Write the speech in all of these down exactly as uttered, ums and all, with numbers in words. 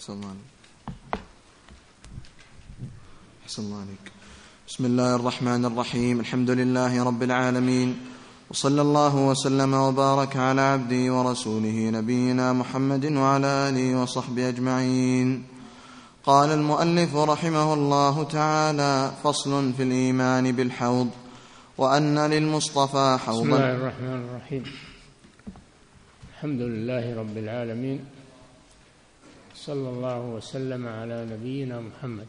أحسن الله عليك. أحسن الله عليك. بسم الله الرحمن الرحيم. الحمد لله رب العالمين، وصلى الله وسلم وبارك على عبده ورسوله نبينا محمد وعلى آله وصحبه أجمعين. قال المؤلف رحمه الله تعالى: فصل في الإيمان بالحوض، وأن للمصطفى حوضا. بسم الله الرحمن الرحيم. الحمد لله رب العالمين، صلى الله وسلم على نبينا محمد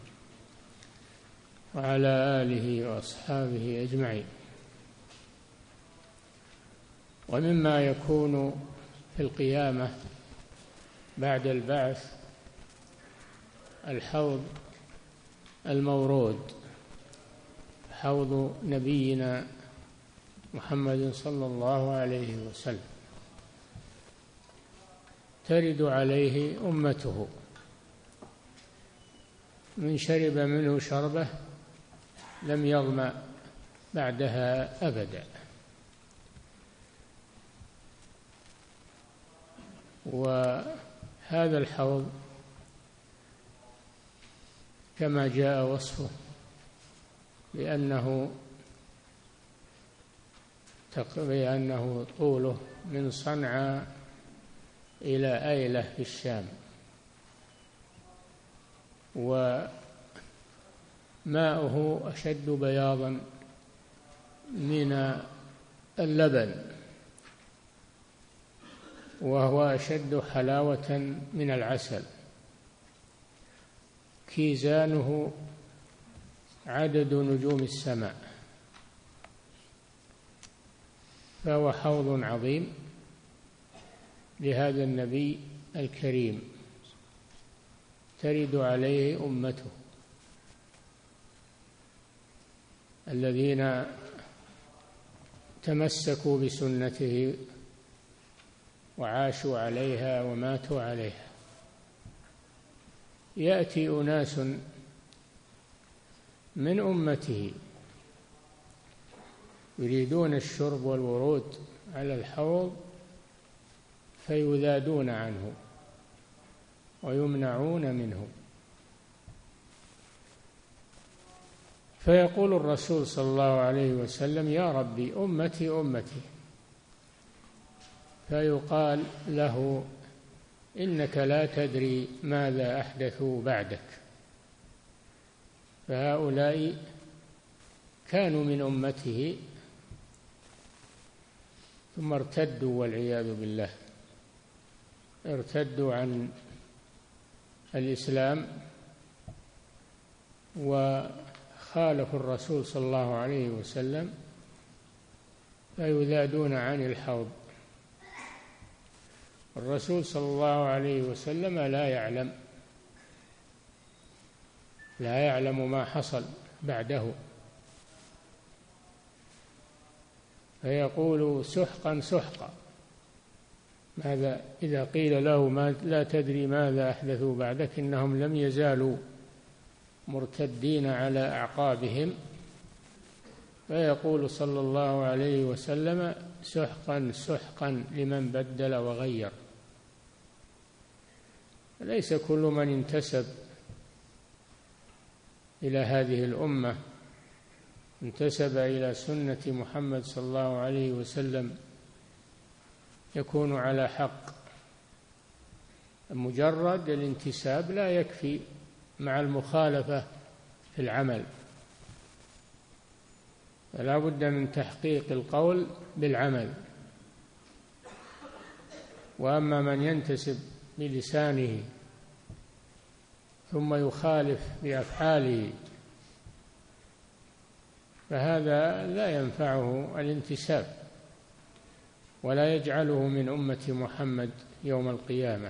وعلى آله وأصحابه أجمعين. ومما يكون في القيامة بعد البعث الحوض المورود، حوض نبينا محمد صلى الله عليه وسلم، ترد عليه أمته، من شرب منه شربة لم يظمأ بعدها أبدا. وهذا الحوض كما جاء وصفه بأنه بأنه طوله من صنعاء إلى أيلة في الشام، وماؤه أشد بياضا من اللبن، وهو أشد حلاوة من العسل، كيزانه عدد نجوم السماء، فهو حوض عظيم لهذا النبي الكريم، ترد عليه أمته الذين تمسكوا بسنته وعاشوا عليها وماتوا عليها. يأتي أناس من أمته يريدون الشرب والورود على الحوض فيذادون عنه ويمنعون منه، فيقول الرسول صلى الله عليه وسلم: يا ربي أمتي أمتي، فيقال له: إنك لا تدري ماذا أحدثوا بعدك. فهؤلاء كانوا من أمته ثم ارتدوا والعياذ بالله، ارتدوا عن الإسلام وخالفوا الرسول صلى الله عليه وسلم، فيذادون عن الحوض. الرسول صلى الله عليه وسلم لا يعلم لا يعلم ما حصل بعده، فيقول: سحقا سحقا. ماذا إذا قيل له ما لا تدري ماذا أحدثوا بعدك، إنهم لم يزالوا مرتدين على أعقابهم، فيقول صلى الله عليه وسلم: سحقا سحقا لمن بدل وغير. ليس كل من انتسب إلى هذه الأمة، انتسب إلى سنة محمد صلى الله عليه وسلم، يكون على حق. مجرد الانتساب لا يكفي مع المخالفة في العمل، فلا بد من تحقيق القول بالعمل. وأما من ينتسب بلسانه ثم يخالف بأفعاله، فهذا لا ينفعه الانتساب ولا يجعله من أمة محمد يوم القيامة،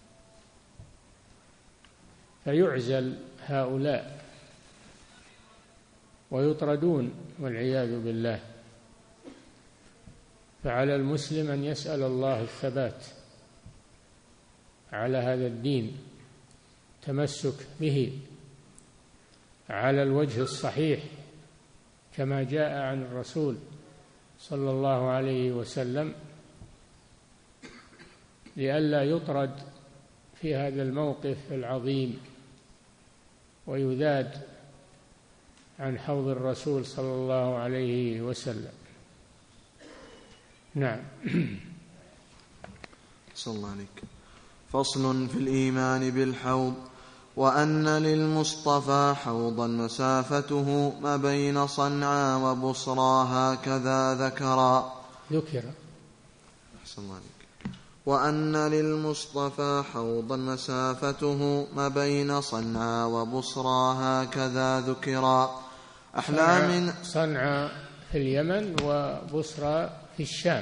فيعزل هؤلاء ويطردون والعياذ بالله. فعلى المسلم أن يسأل الله الثبات على هذا الدين، تمسك به على الوجه الصحيح كما جاء عن الرسول صلى الله عليه وسلم، لئلا يطرد في هذا الموقف العظيم ويذاد عن حوض الرسول صلى الله عليه وسلم. نعم. صلى الله عليك. فصل في الإيمان بالحوض. وأن للمصطفى حوضا مسافته ما بين صنعاء وبصرى هكذا ذكرا ذكر أحسن الله عليك. وأن للمصطفى حوضا مسافته ما بين صنعاء وبصرى هكذا ذكرا. أحلى من صنعاء في اليمن وبصرى في الشام،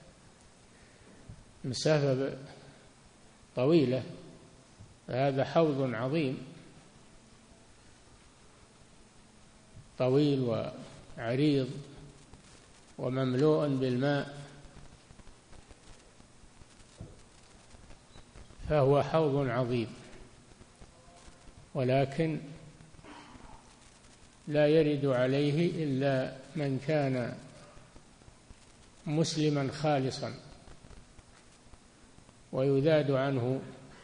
مسافة طويلة، هذا حوض عظيم طويل وعريض ومملوء بالماء، فهو حوض عظيم، ولكن لا يرد عليه إلا من كان مسلما خالصا، ويذاد عنه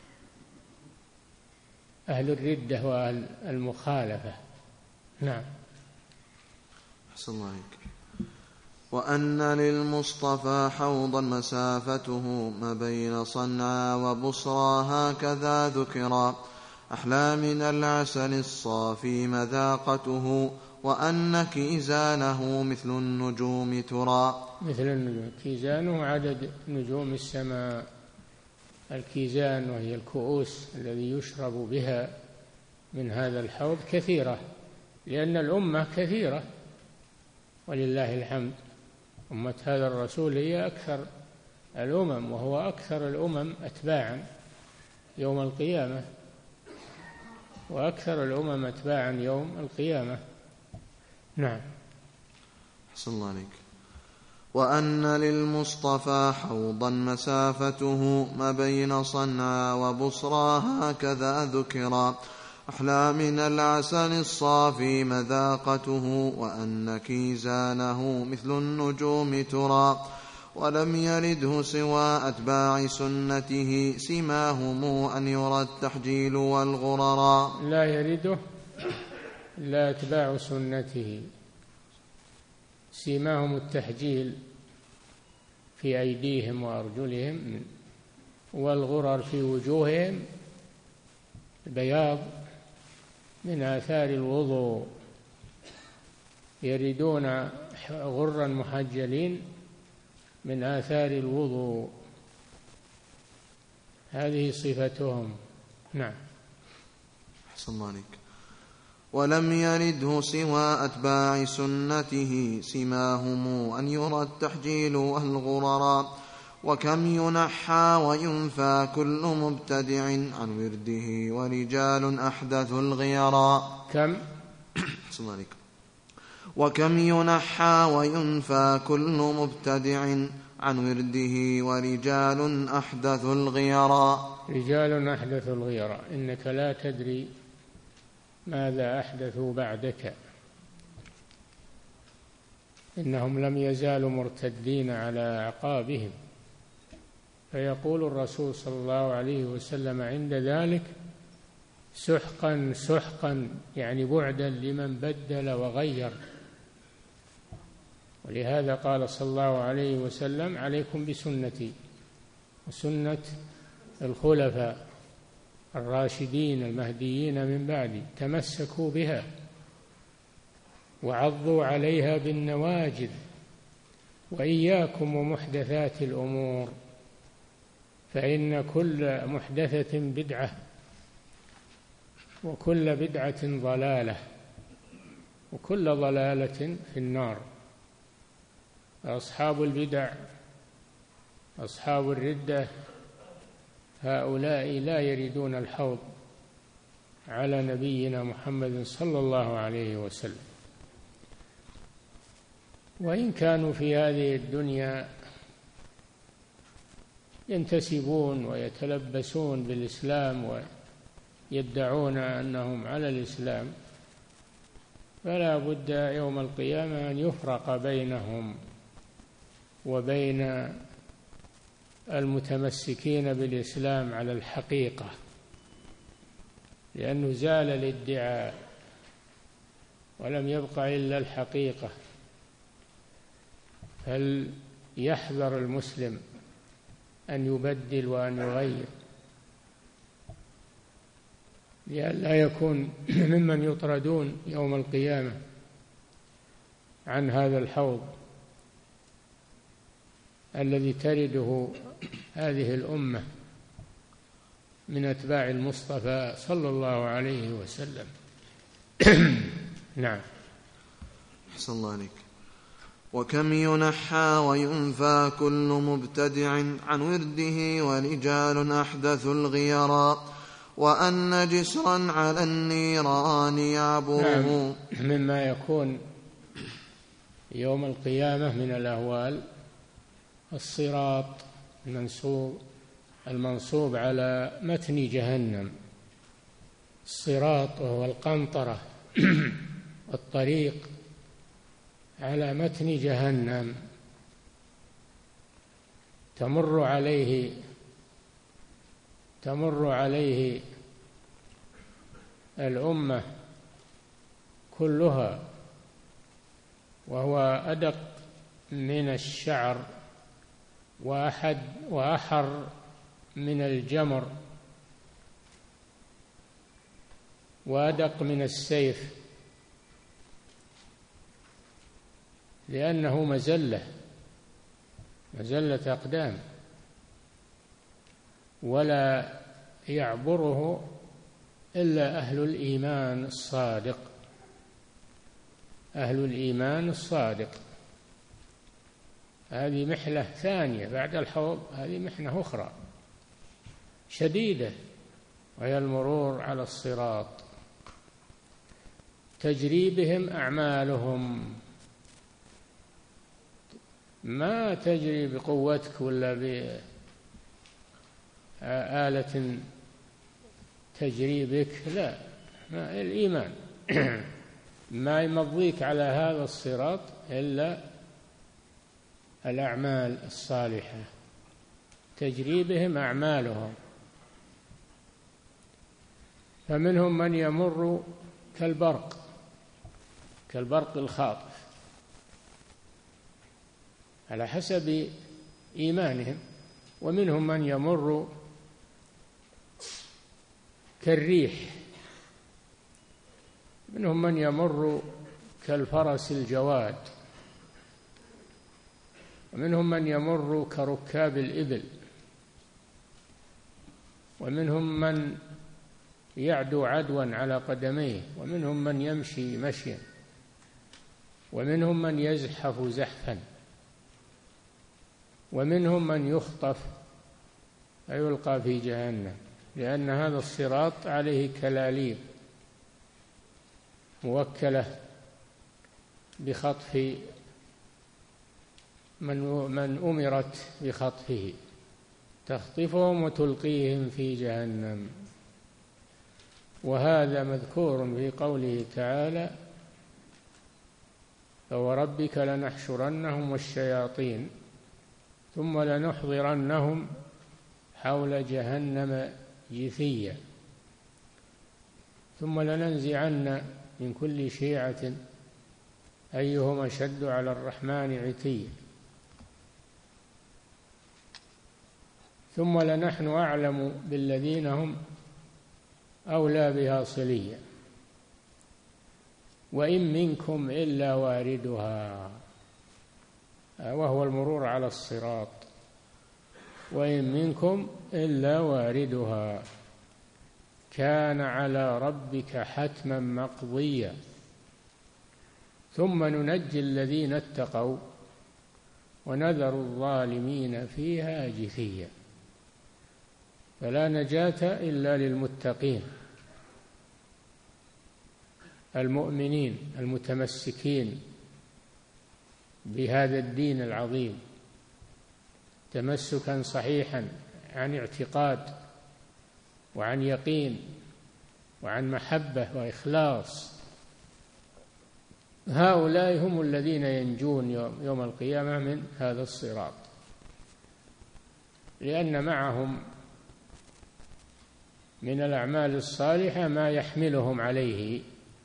أهل الردة وأهل المخالفة. نعم. أحسن الله عليك. وأن للمصطفى حوضا مسافته ما بين صنعاء وبصرى هكذا ذكرا. أحلى من العسل الصافي مذاقته وأن كيزانه مثل النجوم ترى. مثل النجوم، كيزانه عدد نجوم السماء. الكيزان وهي الكؤوس الذي يشرب بها من هذا الحوض كثيرة، لأن الأمة كثيرة ولله الحمد. أمة هذا الرسول هي أكثر الأمم، وهو أكثر الأمم أتباعا يوم القيامة، وأكثر الأمم أتباعا يوم القيامة. نعم. أحسن الله عليك. وأن للمصطفى حوضا مسافته ما بين صنعاء وبصرى هكذا ذكرا. أحلى من العسل الصافي مذاقته وأن كيزانه مثل النجوم ترى. ولم يرده سوى أتباع سنته سماهم أن يرى التحجيل والغررا. لا يرده إلا أتباع سنته، سماهم التحجيل في أيديهم وأرجلهم، والغرر في وجوههم، البياض من آثار الوضوء، يردون غرا محجلين من آثار الوضوء، هذه صفتهم. نعم. أحسن الله عليك. ولم يرده سوى أتباع سنته سماهم أن يرى التحجيل والغررا. وكم ينحى وينفى كل مبتدع عن ورده ورجال أحدثوا الغيرا. كم أحسن الله عليك. وكم ينحى وينفى كل مبتدع عن ورده ورجال أحدثوا الغيرا. رجال أحدثوا الغيرا، إنك لا تدري ماذا أحدثوا بعدك، إنهم لم يزالوا مرتدين على أعقابهم. فيقول الرسول صلى الله عليه وسلم عند ذلك: سحقا سحقا، يعني بعدا لمن بدل وغير. ولهذا قال صلى الله عليه وسلم: عليكم بسنتي وسنة الخلفاء الراشدين المهديين من بعدي، تمسكوا بها وعضوا عليها بالنواجذ، وإياكم ومحدثات الأمور، فإن كل محدثة بدعة وكل بدعة ضلالة وكل ضلالة في النار. أصحاب البدع أصحاب الردة هؤلاء لا يردون الحوض على نبينا محمد صلى الله عليه وسلم، وإن كانوا في هذه الدنيا ينتسبون ويتلبسون بالإسلام ويدعون أنهم على الإسلام، فلا بد يوم القيامة أن يفرق بينهم وبين المتمسكين بالإسلام على الحقيقة، لأنه زال الادعاء ولم يبق إلا الحقيقة. هل يحذر المسلم أن يبدل وأن يغير لئلا يكون ممن يطردون يوم القيامة عن هذا الحوض الذي ترده هذه الأمة من أتباع المصطفى صلى الله عليه وسلم. نعم. أحسن الله عليك. وكم ينحى وينفى كل مبتدع عن ورده ورجال أحدثوا الغيرا وأن جسرا على النيران يعبره. نعم. مما يكون يوم القيامة من الأهوال الصراط المنصوب المنصوب على متن جهنم. الصراط وهو القنطرة الطريق على متن جهنم، تمر عليه تمر عليه الأمة كلها، وهو أدق من الشعر وأحد وأحر من الجمر وأدق من السيف، لأنه مزلة مزلة أقدام، ولا يعبره إلا أهل الإيمان الصادق أهل الإيمان الصادق. هذه محنة ثانية بعد الحوض، هذه محنة أخرى شديدة، وهي المرور على الصراط. تجري بهم أعمالهم، ما تجري بقوتك ولا بآلة تجري بك، لا، ما الإيمان ما يمضيك على هذا الصراط إلا الأعمال الصالحة، تجري بهم أعمالهم. فمنهم من يمر كالبرق كالبرق الخاطف على حسب إيمانهم، ومنهم من يمر كالريح، منهم من يمر كالفرس الجواد، ومنهم من يمر كركاب الإبل، ومنهم من يعدو عدوا على قدميه، ومنهم من يمشي مشيا، ومنهم من يزحف زحفا، ومنهم من يخطف فيلقى في جهنم، لأن هذا الصراط عليه كلاليب موكلة بخطف من من أمرت بخطفه، تخطفهم وتلقيهم في جهنم. وهذا مذكور في قوله تعالى: فوربك لنحشرنهم والشياطين ثم لنحضرنهم حول جهنم جثيا ثم لننزعن من كل شيعة أيهم أشد على الرحمن عتيا ثم لنحن أعلم بالذين هم أولى بها صليا وإن منكم إلا واردها، وهو المرور على الصراط، وإن منكم إلا واردها كان على ربك حتما مقضيا ثم ننجي الذين اتقوا ونذر الظالمين فيها جثيا. فلا نجاة إلا للمتقين المؤمنين المتمسكين بهذا الدين العظيم تمسكا صحيحا عن اعتقاد وعن يقين وعن محبة وإخلاص. هؤلاء هم الذين ينجون يوم القيامة من هذا الصراط. لأن معهم من الأعمال الصالحة ما يحملهم عليه،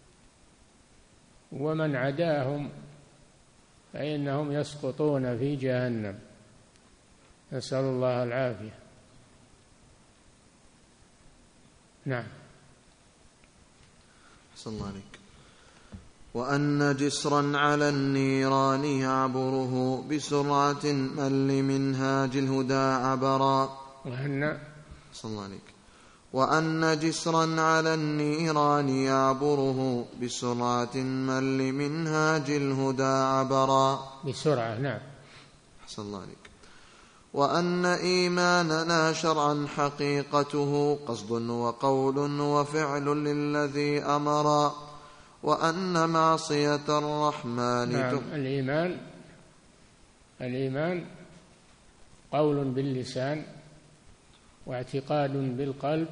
ومن عداهم فإنهم يسقطون في جهنم، نسأل الله العافية. نعم. أحسن الله عليك. وأن جسرا على النيران يعبره بسرعة من لمنهاج الهدى عبرا. وأن أحسن الله عليك. وأن جسرا على النيران يعبره بسرعة من لمنهاج الهدى عبرا. بسرعة. نعم. أحسن الله عليك. وأن إيماننا شرعا حقيقته قصد وقول وفعل للذي أمرا. وأن معصية الرحمن. نعم. الإيمان الإيمان قول باللسان، واعتقاد بالقلب،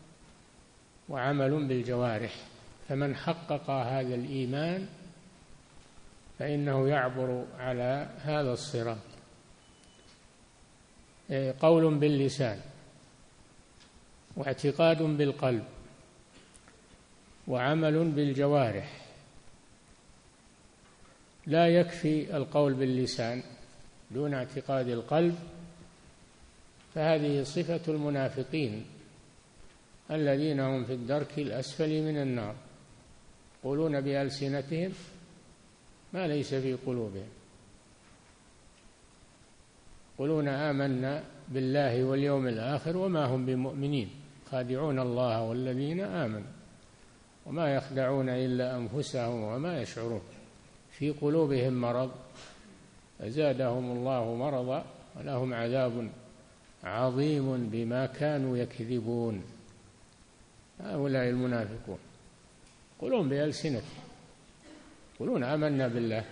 وعمل بالجوارح. فمن حقق هذا الإيمان فإنه يعبر على هذا الصراط. قول باللسان، واعتقاد بالقلب، وعمل بالجوارح. لا يكفي القول باللسان دون اعتقاد القلب، فهذه صفة المنافقين الذين هم في الدرك الأسفل من النار، يقولون بألسنتهم ما ليس في قلوبهم، يقولون آمنا بالله واليوم الآخر وما هم بمؤمنين، خادعون الله والذين آمنوا وما يخدعون إلا أنفسهم وما يشعرون، في قلوبهم مرض فزادهم الله مرضا ولهم عذاب عظيم بما كانوا يكذبون. هؤلاء المنافقون يقولون بألسنتهم، يقولون آمنا بالله.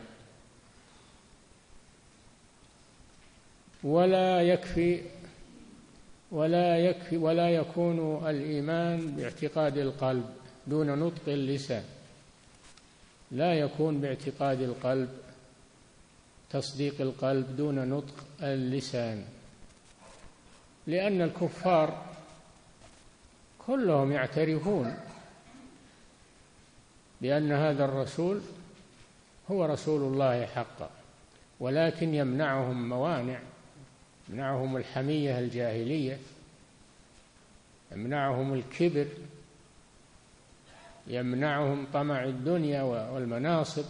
ولا يكفي ولا يكفي ولا يكون الإيمان باعتقاد القلب دون نطق اللسان، لا يكون باعتقاد القلب تصديق القلب دون نطق اللسان، لأن الكفار كلهم يعترفون بأن هذا الرسول هو رسول الله حقا، ولكن يمنعهم موانع، يمنعهم الحمية الجاهلية، يمنعهم الكبر، يمنعهم طمع الدنيا والمناصب،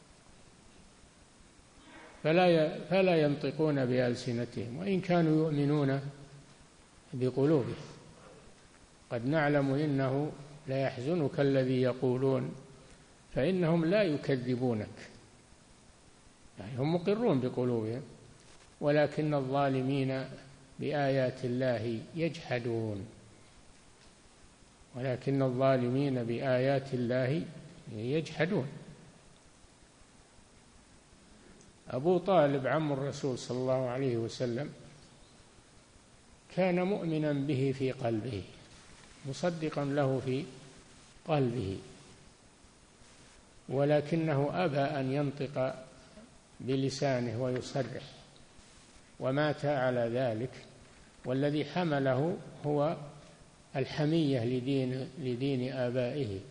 فلا فلا ينطقون بألسنتهم وإن كانوا يؤمنون بقلوبهم. قد نعلم إنه لا يحزنك الذي يقولون، فإنهم لا يكذبونك، يعني هم مقرون بقلوبهم، ولكن الظالمين بآيات الله يجحدون ولكن الظالمين بآيات الله يجحدون. أبو طالب عم الرسول صلى الله عليه وسلم كان مؤمنا به في قلبه، مصدقا له في قلبه، ولكنه أبى أن ينطق بلسانه ويصرح، ومات على ذلك. والذي حمله هو الحمية لدين, لدين آبائه.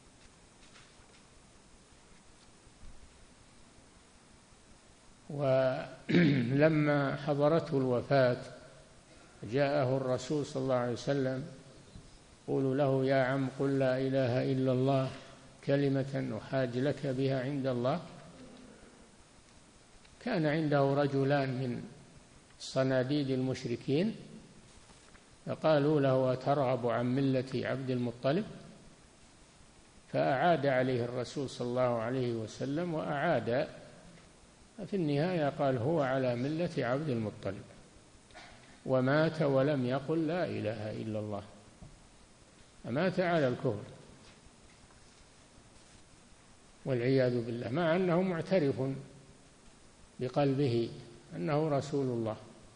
ولما حضرته الوفاة جاءه الرسول صلى الله عليه وسلم قول له: يا عم قل لا إله إلا الله كلمة أحاج لك بها عند الله. كان عنده رجلان من صناديد المشركين فقالوا له: أترغب عن ملة عبد المطلب؟ فأعاد عليه الرسول صلى الله عليه وسلم وأعاد، في النهاية قال: هو على ملة عبد المطلب، ومات ولم يقل لا إله إلا الله، فمات على الكفر والعياذ بالله، مع أنه معترف بقلبه أنه رسول الله.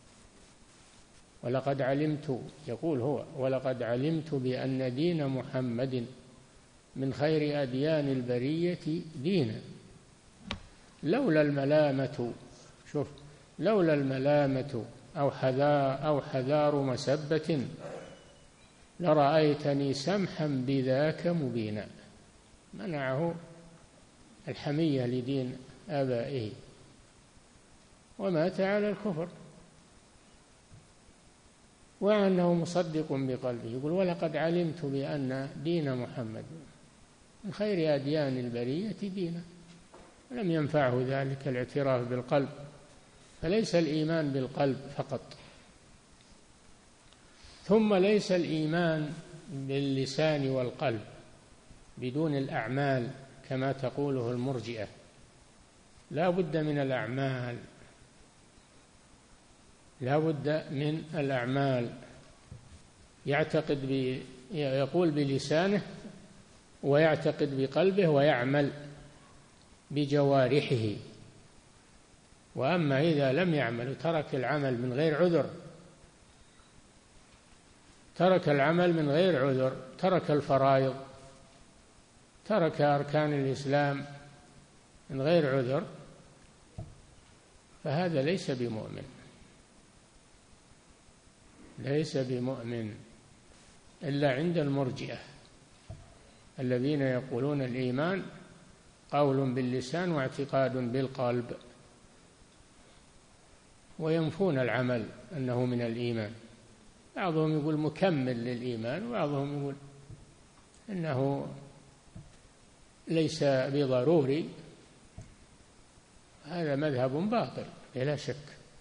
ولقد علمت، يقول هو: ولقد علمت بأن دين محمد من خير أديان البرية دينا، لولا الملامة، شوف، لولا الملامة أو حذار, أو حذار مسبة لرأيتني سمحا بذاك مبينا. منعه الحمية لدين آبائه ومات على الكفر، وأنه مصدق بقلبه. يقول ولقد علمت بأن دين محمد من خير أديان البرية دينا. لم ينفعه ذلك الاعتراف بالقلب، فليس الإيمان بالقلب فقط. ثم ليس الإيمان باللسان والقلب بدون الأعمال كما تقوله المرجئة، لا بد من الأعمال، لا بد من الأعمال. يعتقد ب... يقول بلسانه ويعتقد بقلبه ويعمل بجوارحه. وأما إذا لم يعمل وترك العمل من غير عذر، ترك العمل من غير عذر، ترك الفرائض، ترك أركان الإسلام من غير عذر، فهذا ليس بمؤمن، ليس بمؤمن إلا عند المرجئة الذين يقولون الإيمان قول باللسان واعتقاد بالقلب، وينفون العمل أنه من الإيمان. بعضهم يقول مكمل للإيمان، وبعضهم يقول إنه ليس بضروري. هذا مذهب باطل بلا شك.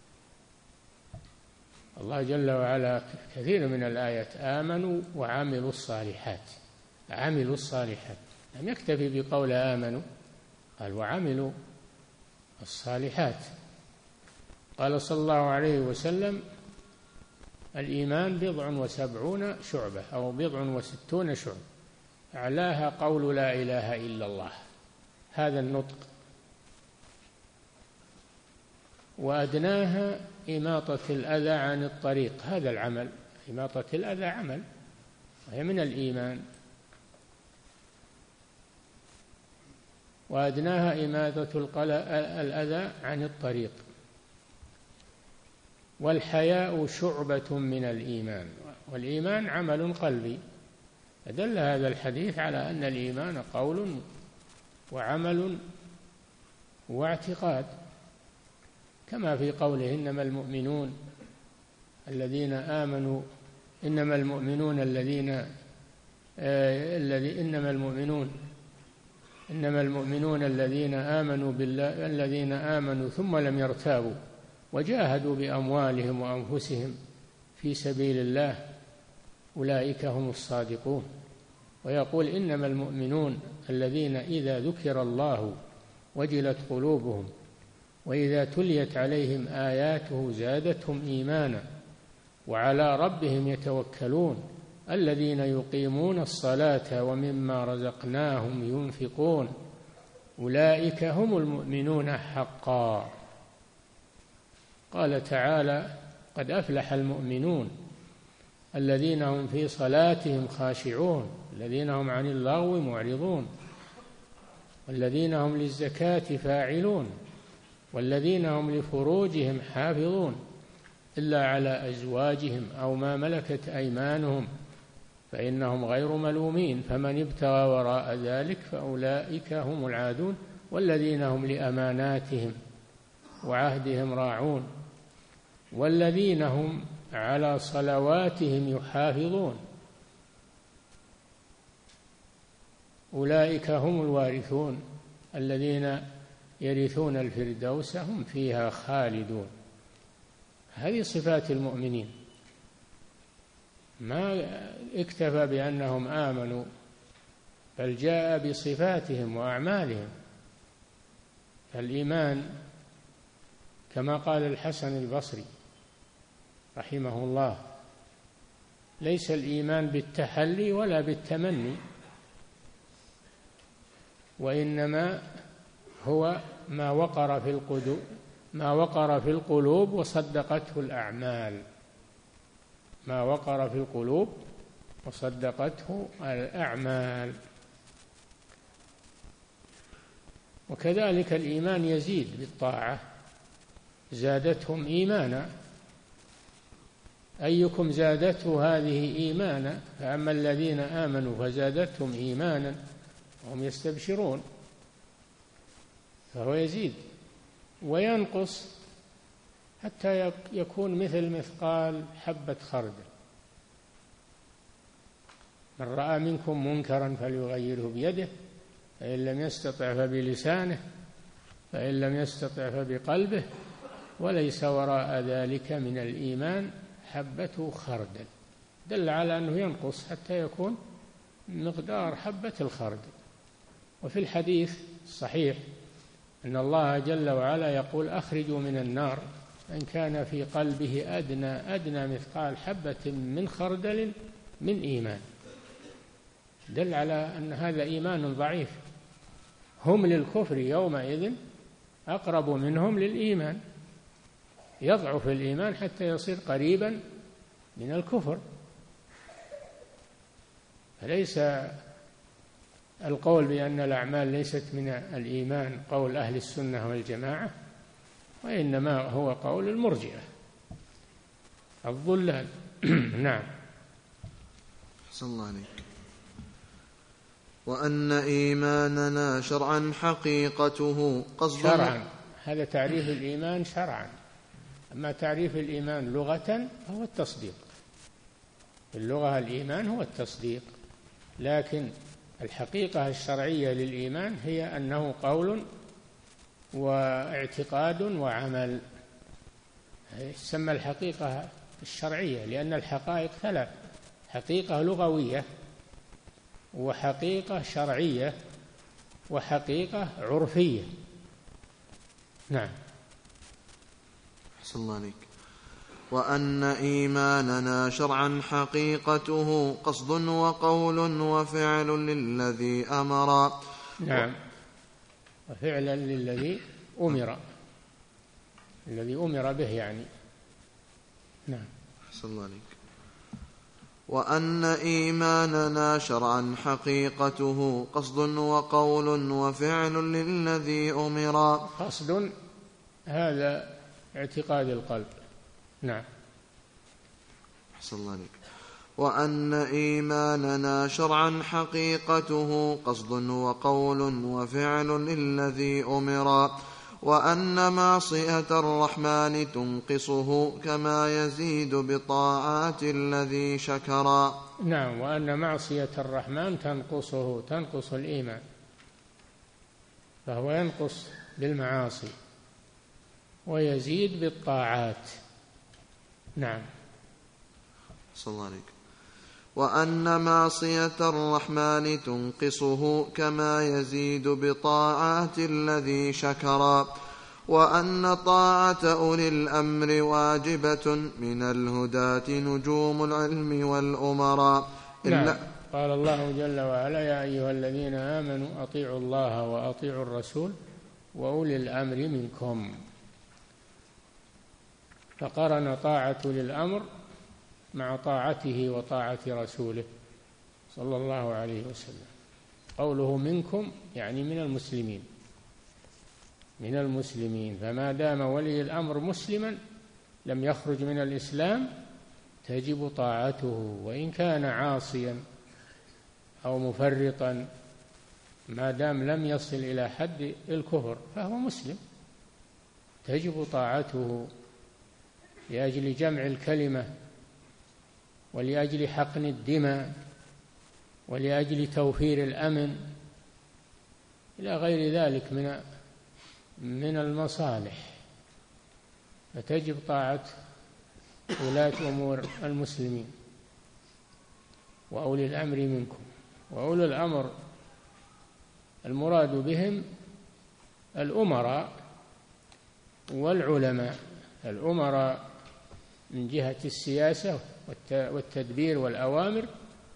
الله جل وعلا كثير من الآيات آمنوا وعملوا الصالحات، عملوا الصالحات، لم يكتفي بقول آمنوا، قال وعملوا الصالحات. قال صلى الله عليه وسلم الإيمان بضع وسبعون شعبة أو بضع وستون شعبة، أعلاها قول لا إله إلا الله، هذا النطق، وأدناها إماطة الأذى عن الطريق، هذا العمل، إماطة الأذى عمل وهي من الإيمان، وأدناها إماطة الأذى عن الطريق. والحياء شعبة من الإيمان، والإيمان عمل قلبي. فدل هذا الحديث على أن الإيمان قول وعمل واعتقاد، كما في قوله إنما المؤمنون الذين آمنوا إنما المؤمنون الذين آه الذي إنما المؤمنون إنما المؤمنون الذين آمنوا بالله الذين آمنوا ثم لم يرتابوا وجاهدوا بأموالهم وأنفسهم في سبيل الله أولئك هم الصادقون. ويقول إنما المؤمنون الذين إذا ذكر الله وجلت قلوبهم وإذا تليت عليهم آياته زادتهم إيمانا وعلى ربهم يتوكلون الذين يقيمون الصلاة ومما رزقناهم ينفقون أولئك هم المؤمنون حقا. قال تعالى قد أفلح المؤمنون الذين هم في صلاتهم خاشعون الذين هم عن اللغو معرضون والذين هم للزكاة فاعلون والذين هم لفروجهم حافظون إلا على أزواجهم أو ما ملكت أيمانهم فإنهم غير ملومين فمن ابتغى وراء ذلك فأولئك هم العادون والذين هم لأماناتهم وعهدهم راعون والذين هم على صلواتهم يحافظون أولئك هم الوارثون الذين يرثون الفردوس هم فيها خالدون. هذه صفات المؤمنين، ما اكتفى بأنهم آمنوا بل جاء بصفاتهم وأعمالهم. فالإيمان كما قال الحسن البصري رحمه الله ليس الإيمان بالتحلي ولا بالتمني، وإنما هو ما وقر في القلوب ما وقر في القلوب وصدقته الأعمال، ما وقر في القلوب وصدقته الأعمال. وكذلك الإيمان يزيد بالطاعة، زادتهم إيمانا أيكم زادته هذه إيمانا، فأما الذين آمنوا فزادتهم إيمانا وهم يستبشرون، فهو يزيد وينقص حتى يكون مثل مثقال حبة خردل. من رأى منكم منكرا فليغيره بيده، فإن لم يستطع فبلسانه، فإن لم يستطع فبقلبه، وليس وراء ذلك من الإيمان حبة خردل. دل على أنه ينقص حتى يكون مقدار حبة الخردل. وفي الحديث الصحيح أن الله جل وعلا يقول: أخرجوا من النار من كان في قلبه أدنى أدنى مثقال حبة من خردل من إيمان. دل على أن هذا إيمان ضعيف. هم للكفر يومئذ أقرب منهم للإيمان، يضعف الإيمان حتى يصير قريبا من الكفر. فليس القول بأن الأعمال ليست من الإيمان قول أهل السنة والجماعة، وإنما هو قول المرجئة الضلال. نعم. أحسن الله عليك. وأن إيماننا شرعا حقيقته قصد شرعا، هذا تعريف الإيمان شرعا. أما تعريف الإيمان لغة فهو التصديق. في اللغة الإيمان هو التصديق، لكن الحقيقة الشرعية للإيمان هي أنه قول واعتقاد وعمل. تسمى الحقيقة الشرعية لأن الحقائق ثلاث: حقيقة لغوية، وحقيقة شرعية، وحقيقة عرفية. نعم. أحسن الله عليك. وأن إيماننا شرعا حقيقته قصد وقول وفعل للذي أمر. نعم، وفعلا للذي أمر، الذي أمر به يعني. نعم. أحسن الله عليك. وأن إيماننا شرعا حقيقته قصد وقول وفعل للذي أمر. قصد هذا اعتقاد القلب. نعم. أحسن الله عليك. وأن إيماننا شرعا حقيقته قصد وقول وفعل للذي أمر. وأن معصية الرحمن تنقصه كما يزيد بطاعات الذي شكر. نعم. وأن معصية الرحمن تنقصه، تنقص الإيمان، فهو ينقص بالمعاصي ويزيد بالطاعات. نعم. صلى الله عليك. وأن معصية الرحمن تنقصه كما يزيد بطاعات الذي شكر. وأن طاعة أولي الأمر واجبة من الهداة نجوم العلم والأمراء. نعم. قال الله جل وعلا: يا أيها الذين آمنوا أطيعوا الله وأطيعوا الرسول وأولي الأمر منكم. فقرن طاعة للأمر مع طاعته وطاعة رسوله صلى الله عليه وسلم. قوله منكم يعني من المسلمين، من المسلمين. فما دام ولي الأمر مسلما لم يخرج من الإسلام تجب طاعته، وإن كان عاصيا أو مفرطا، ما دام لم يصل إلى حد الكفر فهو مسلم، تجب طاعته لأجل جمع الكلمة، ولأجل حقن الدماء، ولأجل توفير الأمن، إلى غير ذلك من من المصالح. فتجب طاعة ولاة أمور المسلمين وأولي الأمر منكم. وأولي الأمر المراد بهم الأمراء والعلماء. الأمراء من جهة السياسة والتدبير والأوامر،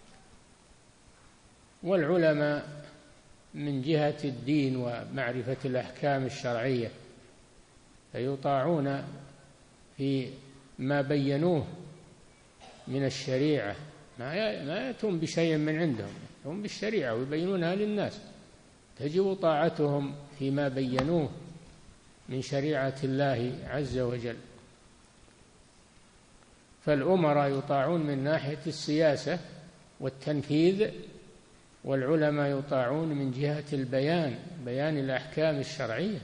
والعلماء من جهة الدين ومعرفة الأحكام الشرعية، فيطاعون في ما بينوه من الشريعة، ما يأتون بشيء من عندهم، هم بالشريعة ويبينونها للناس، تجب طاعتهم فيما بينوه من شريعة الله عز وجل. فالأمراء يطاعون من ناحية السياسة والتنفيذ، والعلماء يطاعون من جهة البيان، بيان الأحكام الشرعية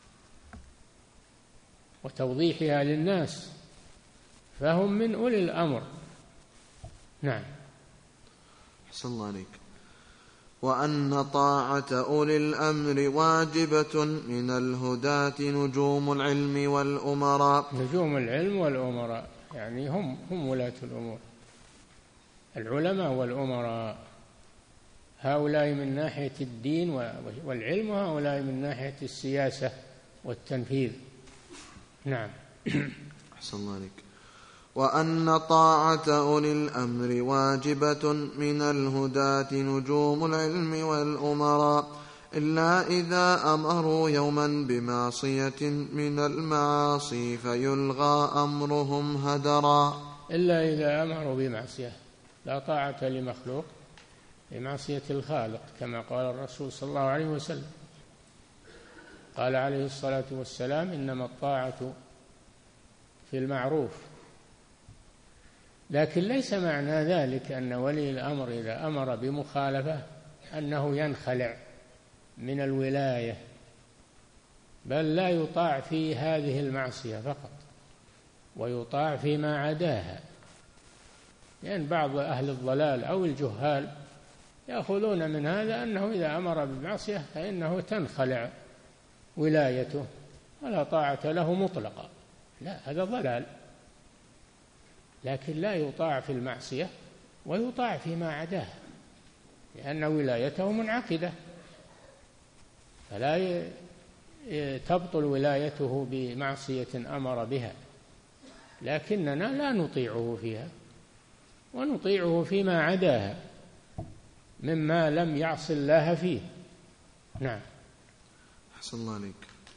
وتوضيحها للناس، فهم من أولي الأمر. نعم. أحسن الله عليك. وأن طاعة أولي الأمر واجبة من الهداة نجوم العلم والأمراء. نجوم العلم والأمراء يعني هم هم ولاة الأمور، العلماء والأمراء، هؤلاء من ناحية الدين والعلم، وهؤلاء من ناحية السياسة والتنفيذ. نعم. أحسن الله عليك. وأن طاعة أولي الأمر واجبة من الهداة نجوم العلم والأمراء، إلا إذا أمروا يوما بمعصية من المعاصي فيلغى أمرهم هدرا. إلا إذا أمروا بمعصية، لا طاعة لمخلوق بمعصية الخالق، كما قال الرسول صلى الله عليه وسلم، قال عليه الصلاة والسلام: إنما الطاعة في المعروف. لكن ليس معنى ذلك أن ولي الأمر إذا أمر بمخالفة أنه ينخلع من الولاية، بل لا يطاع في هذه المعصية فقط، ويطاع فيما عداها، لأن يعني بعض أهل الضلال أو الجهال يأخذون من هذا أنه إذا أمر بالمعصية فإنه تنخلع ولايته ولا طاعة له مطلقا. لا، هذا ضلال. لكن لا يطاع في المعصية ويطاع فيما عداها، لأن ولايته منعقدة، فلا تبطل ولايته بمعصية أمر بها، لكننا لا نطيعه فيها، ونطيعه فيما عداها مما لم يعص الله فيه. نعم. أحسن الله عليك.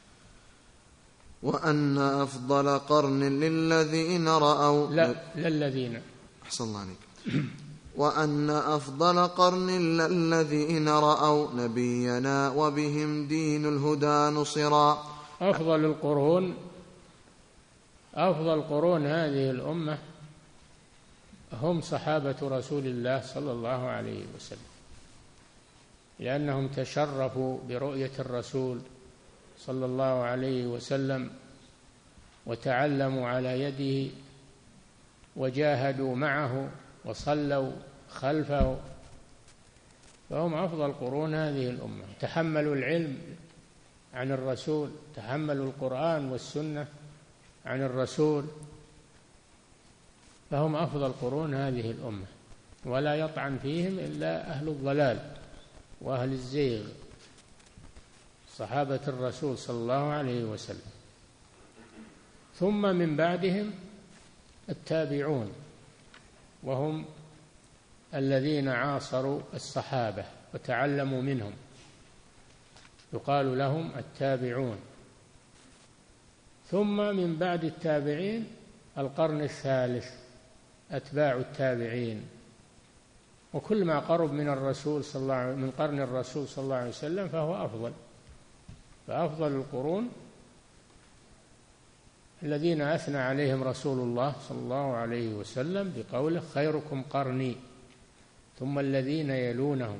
وأن أفضل قرن للذين رأوا لا للذين أحسن الله عليك. وأن أفضل قرن للذين رأوا نبينا وبهم دين الهدى نصرا. أفضل القرون أفضل قرون هذه الأمة هم صحابة رسول الله صلى الله عليه وسلم، لأنهم تشرفوا برؤية الرسول صلى الله عليه وسلم وتعلموا على يده وجاهدوا معه وصلوا خلفه، فهم أفضل قرون هذه الأمة. تحملوا العلم عن الرسول، تحملوا القرآن والسنة عن الرسول، فهم أفضل قرون هذه الأمة، ولا يطعن فيهم إلا أهل الضلال وأهل الزيغ، صحابة الرسول صلى الله عليه وسلم. ثم من بعدهم التابعون، وهم الذين عاصروا الصحابة وتعلموا منهم، يقال لهم التابعون. ثم من بعد التابعين القرن الثالث أتباع التابعين، وكل ما قرب من الرسول صلى الله عليه من قرن الرسول صلى الله عليه وسلم فهو أفضل. فأفضل القرون الذين أثنى عليهم رسول الله صلى الله عليه وسلم بقوله: خيركم قرني ثم الذين يلونهم،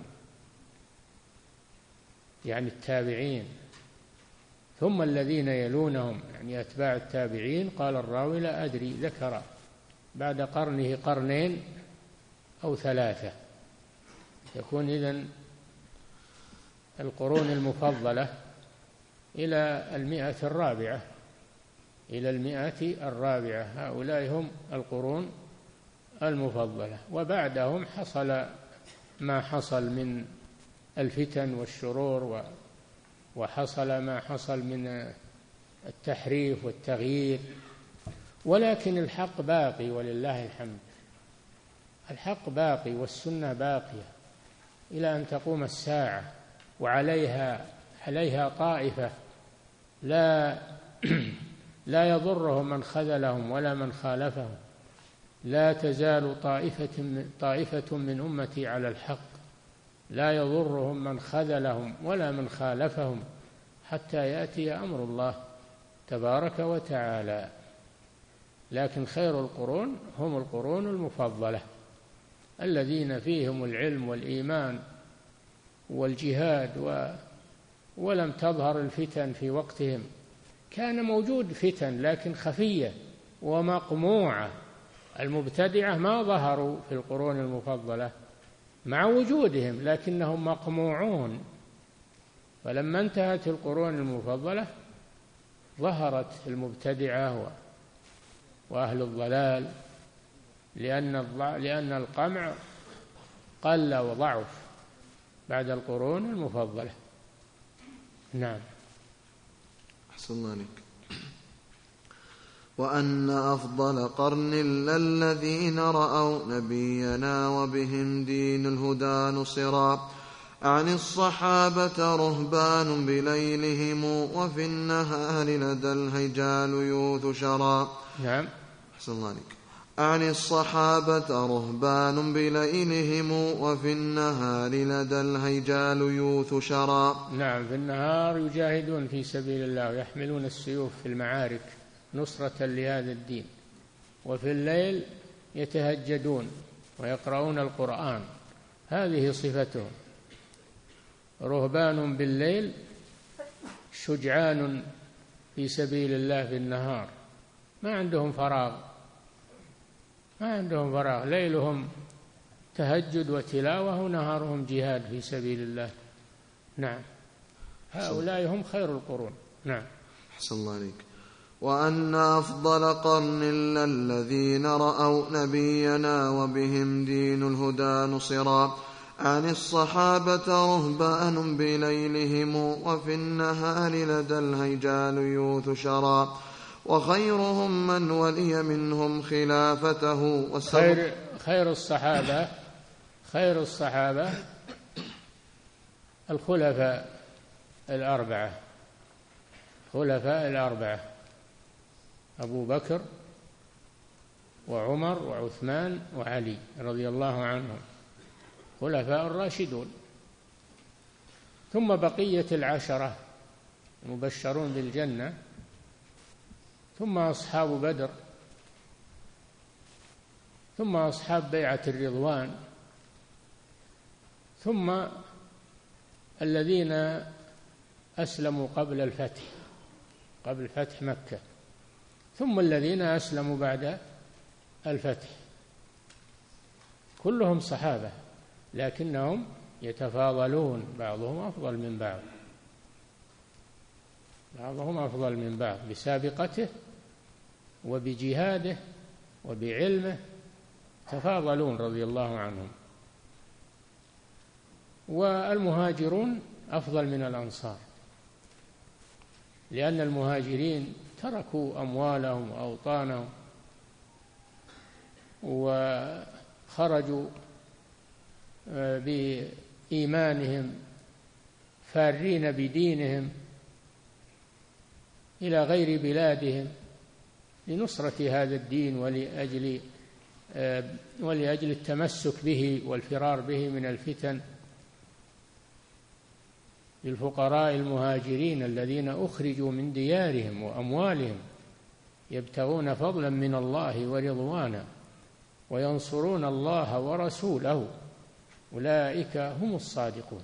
يعني التابعين، ثم الذين يلونهم يعني أتباع التابعين. قال الراوي: لا أدري ذكر بعد قرنه قرنين أو ثلاثة، يكون إذن القرون المفضلة إلى المئة الرابعة إلى المئة الرابعة هؤلاء هم القرون المفضلة. وبعدهم حصل ما حصل من الفتن والشرور، وحصل ما حصل من التحريف والتغيير، ولكن الحق باقي ولله الحمد. الحق باقي والسنة باقية إلى أن تقوم الساعة، وعليها عليها طائفة لا لا يضرهم من خذلهم ولا من خالفهم. لا تزال طائفة طائفة من أمتي على الحق، لا يضرهم من خذلهم ولا من خالفهم حتى يأتي أمر الله تبارك وتعالى. لكن خير القرون هم القرون المفضلة الذين فيهم العلم والإيمان والجهاد و ولم تظهر الفتن في وقتهم. كان موجود فتن لكن خفية ومقموعة. المبتدعة ما ظهروا في القرون المفضلة مع وجودهم لكنهم مقموعون. فلما انتهت القرون المفضلة ظهرت المبتدعة وأهل الضلال، لأن لأن القمع قل وضعف بعد القرون المفضلة. نعم. أحسن الله عليك. وأن أفضل قرن الذين رأوا نبينا وبهم دين الهدى نصرا، عن الصحابة رهبان بليلهم وفي النهار لدى الهجال يوث شرا. نعم. أحسن الله عليك. عن الصحابة رهبان بليلهم وفي النهار لدى الهيجال يوث شرا. نعم، في النهار يجاهدون في سبيل الله ويحملون السيوف في المعارك نصرة لهذا الدين، وفي الليل يتهجدون ويقرؤون القرآن. هذه صفتهم، رهبان بالليل، شجعان في سبيل الله في النهار، ما عندهم فراغ، ما عندهم فراغ، ليلهم تهجد وتلاوة ونهارهم جهاد في سبيل الله. نعم، هؤلاء هم خير القرون. نعم. أحسن الله عليك. وأن أفضل قرن الذين رأوا نبينا وبهم دين الهدى نصرا، عن الصحابة رهبان بليلهم وفي النهار لدى الهيجال يوث شرا، وخيرهم من ولي منهم خلافته. خير, خير الصحابة خير الصحابة الخلفاء الأربعة خلفاء الأربعة أبو بكر وعمر وعثمان وعلي رضي الله عنهم، خلفاء الراشدون. ثم بقية العشرة المبشرون بالجنة، ثم أصحاب بدر، ثم أصحاب بيعة الرضوان، ثم الذين أسلموا قبل الفتح قبل فتح مكة، ثم الذين أسلموا بعد الفتح. كلهم صحابة لكنهم يتفاضلون، بعضهم أفضل من بعض بعضهم أفضل من بعض بسابقته وبجهاده وبعلمه، تفاضلون رضي الله عنهم. والمهاجرون أفضل من الأنصار، لأن المهاجرين تركوا أموالهم وأوطانهم وخرجوا بإيمانهم فارين بدينهم إلى غير بلادهم لنصرة هذا الدين ولأجل ولأجل التمسك به والفرار به من الفتن. للفقراء المهاجرين الذين أخرجوا من ديارهم وأموالهم يبتغون فضلا من الله ورضوانا وينصرون الله ورسوله، أولئك هم الصادقون.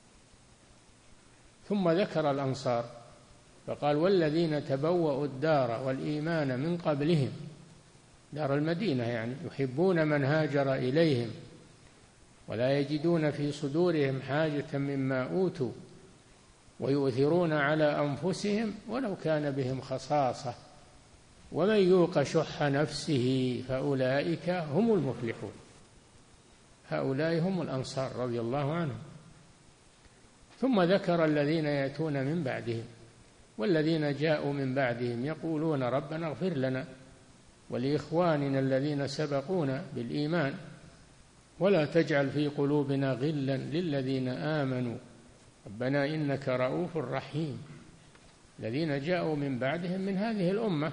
ثم ذكر الأنصار فقال: والذين تبوأوا الدار والإيمان من قبلهم، دار المدينة يعني، يحبون من هاجر إليهم ولا يجدون في صدورهم حاجة مما أوتوا ويؤثرون على أنفسهم ولو كان بهم خصاصة ومن يوق شح نفسه فأولئك هم المفلحون. هؤلاء هم الأنصار رضي الله عنهم. ثم ذكر الذين يأتون من بعدهم، والذين جاءوا من بعدهم يقولون: ربنا اغفر لنا ولإخواننا الذين سبقونا بالإيمان ولا تجعل في قلوبنا غلا للذين آمنوا ربنا إنك رؤوف رحيم. الذين جاءوا من بعدهم من هذه الأمة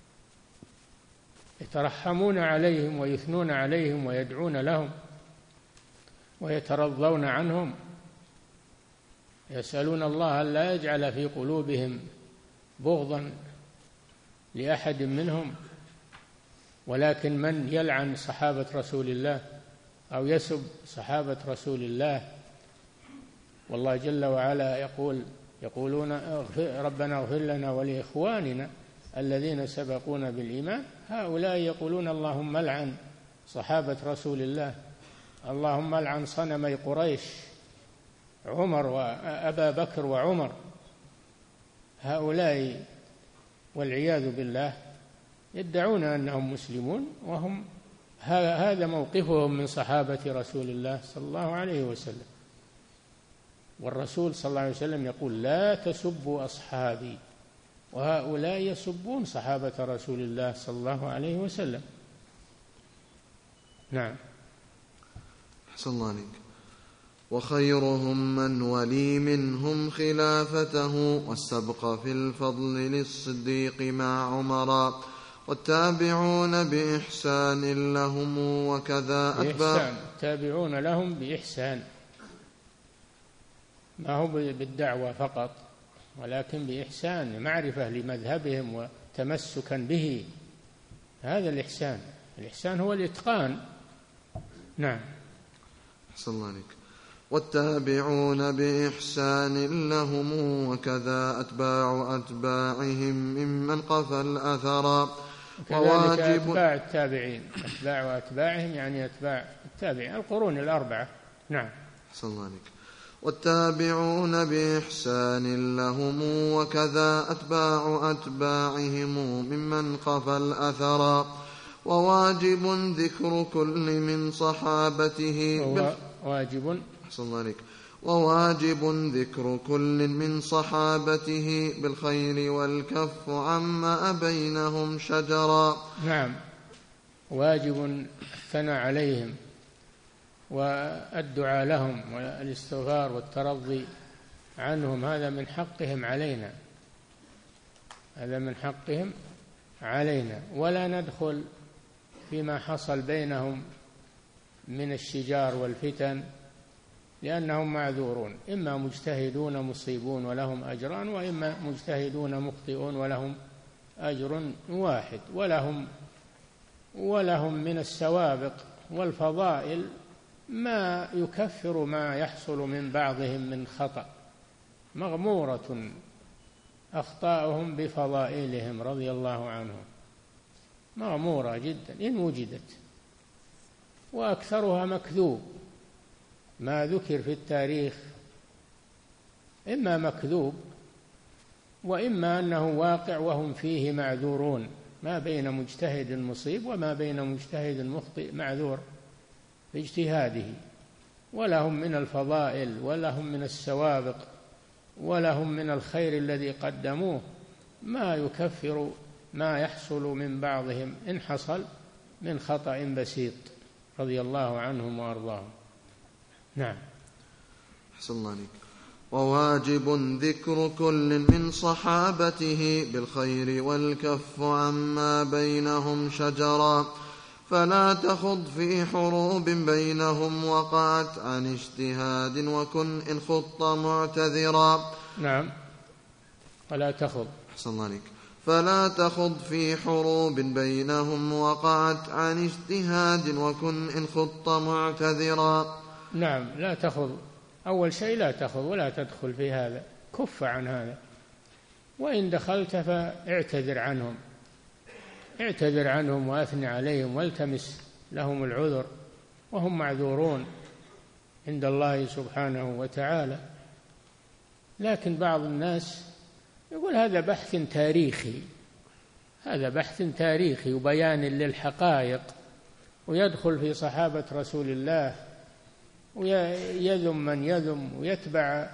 يترحمون عليهم ويثنون عليهم ويدعون لهم ويترضون عنهم، يسألون الله ألا يجعل في قلوبهم بغضا لأحد منهم ولكن من يلعن صحابة رسول الله أو يسب صحابة رسول الله، والله جل وعلا يقول يقولون ربنا اغفر لنا ولإخواننا الذين سبقونا بالإيمان، هؤلاء يقولون اللهم العن صحابة رسول الله، اللهم العن صنمي قريش عمر وأبا بكر وعمر. هؤلاء والعياذ بالله يدعون أنهم مسلمون وهم هذا موقفهم من صحابة رسول الله صلى الله عليه وسلم. والرسول صلى الله عليه وسلم يقول لا تسبوا أصحابي، وهؤلاء يسبون صحابة رسول الله صلى الله عليه وسلم. نعم. أحسن الله عليك. وخيرهم من ولي منهم خلافته والسبق في الفضل للصديق مع عمر، والتابعون بإحسان لهم وكذا أتباع. التابعون لهم بإحسان، ما هو بالدعوة فقط ولكن بإحسان، معرفة لمذهبهم وتمسكا به، هذا الإحسان. الإحسان هو الإتقان. نعم. أحسن الله عليك. والتابعون بإحسان لهم وكذا أتباع أتباعهم ممن قفى الأثر. وكذلك أتباع التابعين، أتباع أتباعهم يعني أتباع التابعين القرون الأربعة. نعم. أحسن الله عليك. والتابعون بإحسان لهم وكذا أتباع أتباعهم ممن قفى الأثر. وواجب ذكر كل من صحابته واجب أحسن الله عليك. وواجب ذكر كل من صحابته بالخير والكف عما بينهم شجرا. نعم، واجب الثناء عليهم والدعاء لهم والاستغفار والترضي عنهم، هذا من حقهم علينا، هذا من حقهم علينا. ولا ندخل فيما حصل بينهم من الشجار والفتن لأنهم معذورون، إما مجتهدون مصيبون ولهم أجران، وإما مجتهدون مخطئون ولهم أجر واحد. ولهم ولهم من السوابق والفضائل ما يكفر ما يحصل من بعضهم من خطأ، مغمورة أخطاؤهم بفضائلهم رضي الله عنهم، مغمورة جدا إن وجدت، وأكثرها مكذوب. ما ذكر في التاريخ إما مكذوب وإما أنه واقع وهم فيه معذورون، ما بين مجتهد مصيب وما بين مجتهد مخطئ معذور في اجتهاده. ولهم من الفضائل ولهم من السوابق ولهم من الخير الذي قدموه ما يكفر ما يحصل من بعضهم إن حصل من خطأ بسيط رضي الله عنهم وأرضاهم. نعم. أحسن الله عليك. وواجب ذكر كل من صحابته بالخير والكف عما بينهم شجرا، فلا تخض في حروب بينهم وقعت عن اجتهاد وكن إن خضت معتذرا. نعم. فلا تخض أحسن الله عليك. فلا تخض في حروب بينهم وقعت عن اجتهاد وكن إن خضت معتذرا. نعم، لا تخض، أول شيء لا تخض ولا تدخل في هذا، كف عن هذا، وإن دخلت فاعتذر عنهم، اعتذر عنهم وأثني عليهم والتمس لهم العذر، وهم معذورون عند الله سبحانه وتعالى. لكن بعض الناس يقول هذا بحث تاريخي، هذا بحث تاريخي وبيان للحقائق، ويدخل في صحابة رسول الله ويذم من يذم ويتبع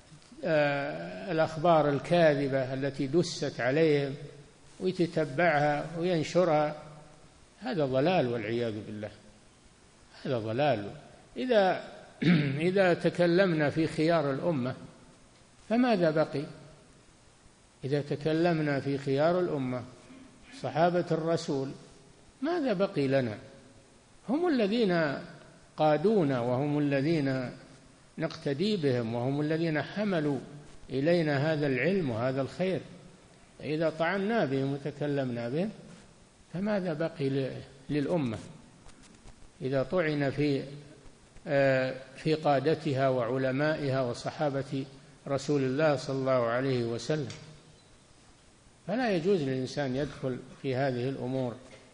الأخبار الكاذبة التي دست عليهم ويتتبعها وينشرها. هذا ضلال والعياذ بالله، هذا ضلال. إذا إذا تكلمنا في خيار الأمة فماذا بقي؟ إذا تكلمنا في خيار الأمة صحابة الرسول ماذا بقي لنا؟ هم الذين قادونا وهم الذين نقتدي بهم وهم الذين حملوا إلينا هذا العلم وهذا الخير. إذا طعنا بهم وتكلمنا بهم فماذا بقي للأمة إذا طعن في في قادتها وعلمائها وصحابة رسول الله صلى الله عليه وسلم؟ فلا يجوز للإنسان يدخل في هذه الأمور،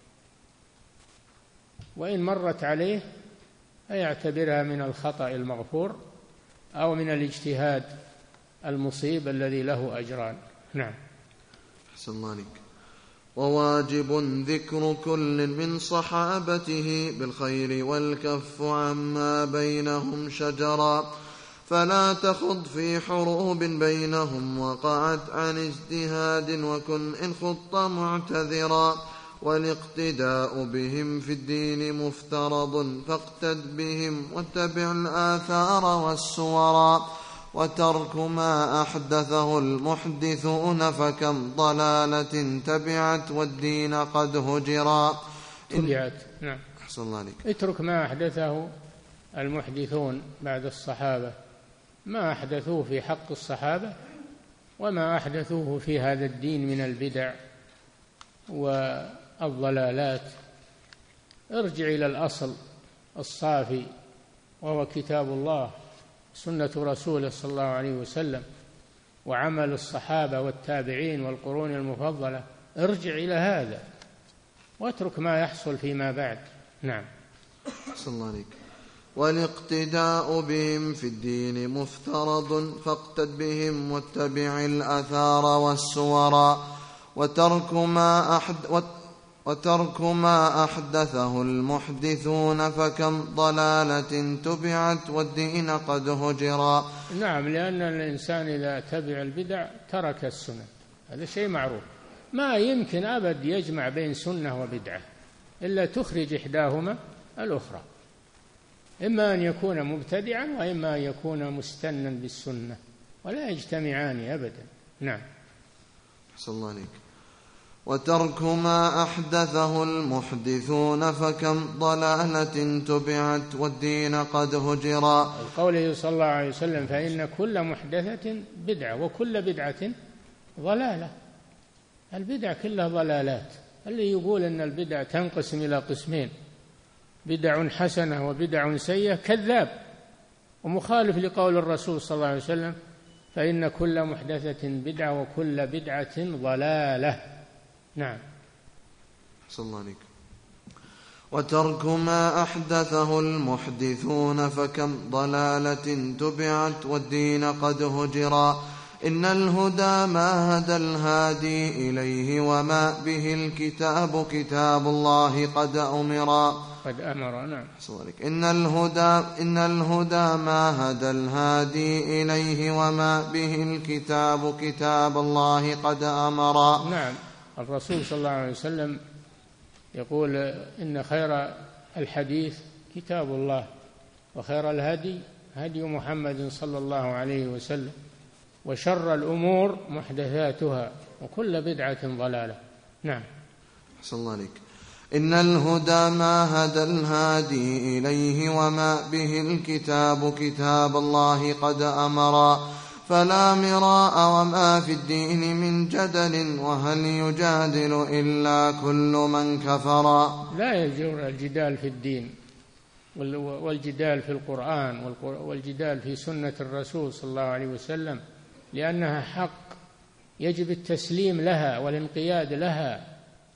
وإن مرت عليه فيعتبرها من الخطأ المغفور أو من الاجتهاد المصيب الذي له أجران. نعم. أحسن الله عليك. وواجب ذكر كل من صحابته بالخير والكف عما بينهم شجرا، فلا تخض في حروب بينهم وقعت عن اجتهاد، وكن إن خضت معتذرا، والاقتداء بهم في الدين مفترض، فاقتد بهم واتبع الآثار والسورا، وترك ما أحدثه المحدثون فكم ضلالة تبعت والدين قد هجرا. تبعت. نعم. أحسن الله عليك. اترك ما أحدثه المحدثون بعد الصحابة، ما أحدثوه في حق الصحابة وما أحدثوه في هذا الدين من البدع والضلالات. ارجع إلى الأصل الصافي وهو كتاب الله، سنة رسوله صلى الله عليه وسلم، وعمل الصحابة والتابعين والقرون المفضلة. ارجع إلى هذا واترك ما يحصل فيما بعد. نعم. أحسن الله عليك. والاقتداء بهم في الدين مفترض، فاقتد بهم واتبع الآثار والسورا، وترك ما أحد وترك ما أحدثه المحدثون فكم ضلالة تبعت والدين قد هجرا. نعم، لأن الإنسان إذا تبع البدع ترك السنة، هذا شيء معروف. ما يمكن أبد يجمع بين سنة وبدعة إلا تخرج إحداهما الأخرى، إما أن يكون مبتدعا وإما أن يكون مستنا بالسنة، ولا يجتمعان أبدا. نعم. أحسن الله عليك. وترك ما أحدثه المحدثون فكم ضلالة تبعت والدين قد هجرا. قوله صلى الله عليه وسلم: فإن كل محدثة بدعة وكل بدعة ضلالة. البدع كلها ضلالات. اللي يقول أن البدع تنقسم إلى قسمين، بدع حسنة وبدع سيئة، كذاب ومخالف لقول الرسول صلى الله عليه وسلم: فإن كل محدثة بدعة وكل بدعة ضلالة. نعم. صلى الله عليك. وترك ما أحدثه المحدثون فكم ضلالة تبعت والدين قد هجرا. إن الهدى ما هدى الهادي إليه وما به الكتاب كتاب الله قد أمرا. قد أمر. نعم. إن الهدى إن الهدى ما هدى الهادي إليه وما به الكتاب كتاب الله قد أمرا. نعم. الرسول صلى الله عليه وسلم يقول: إن خير الحديث كتاب الله، وخير الهدي هدي محمد صلى الله عليه وسلم، وشر الأمور محدثاتها وكل بدعة ضلالة. نعم. أحسن الله عليك. إن الهدى ما هدى الهادي إليه وما به الكتاب كتاب الله قد أمرا. فلا مراء وما في الدين من جدل، وهل يجادل إلا كل من كفرا. لا يجوز الجدال في الدين والجدال في القرآن والجدال في سنة الرسول صلى الله عليه وسلم، لأنها حق يجب التسليم لها والانقياد لها،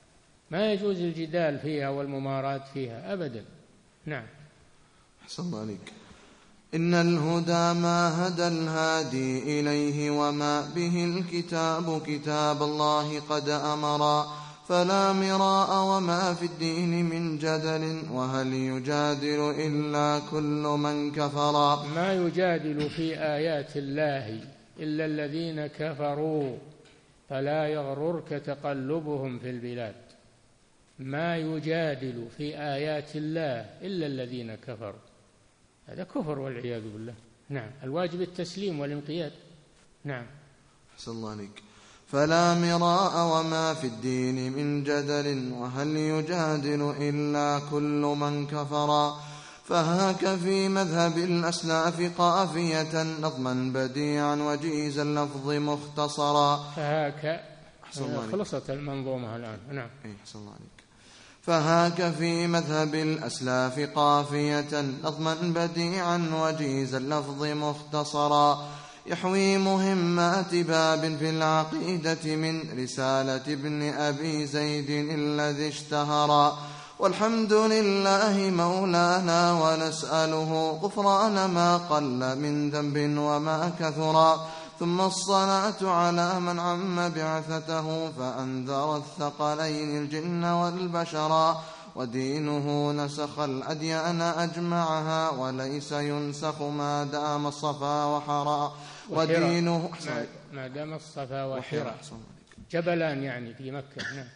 ما يجوز الجدال فيها والممارات فيها أبدا. نعم. أحسن الله عليك. إن الهدى ما هدى الهادي إليه وما به الكتاب كتاب الله قد أمرا. فلا مراء وما في الدين من جدل، وهل يجادل إلا كل من كفرا. ما يجادل في آيات الله إلا الذين كفروا، فلا يغررك تقلبهم في البلاد. ما يجادل في آيات الله إلا الذين كفروا، هذا كفر والعياذ بالله. نعم. الواجب التسليم والانقياد. نعم. أحسن الله عليك. فلا مراء وما في الدين من جدل، وهل يجادل إلا كل من كفرا. فهاك في مذهب الأسلاف قافية نظما بديعا وجيز اللفظ مختصرا. فهاك خلصت المنظومة الآن. نعم. أحسن الله عليك. فهاك في مذهب الأسلاف قافية نظما بديعا وجيز اللفظ مختصرا يحوي مهمات باب في العقيدة من رسالة ابن أبي زيد الذي اشتهرا. والحمد لله مولانا ونسأله غفران ما قل من ذنب وما كثرا. ثم الصلاة على من عم بعثته فأنذر الثقلين الجن والبشرا. ودينه نسخ الأديان أجمعها وليس ينسخ ما دام الصفا وحرا. ودينه ما دام الصفا وحرا جبلان يعني في مكة. نعم.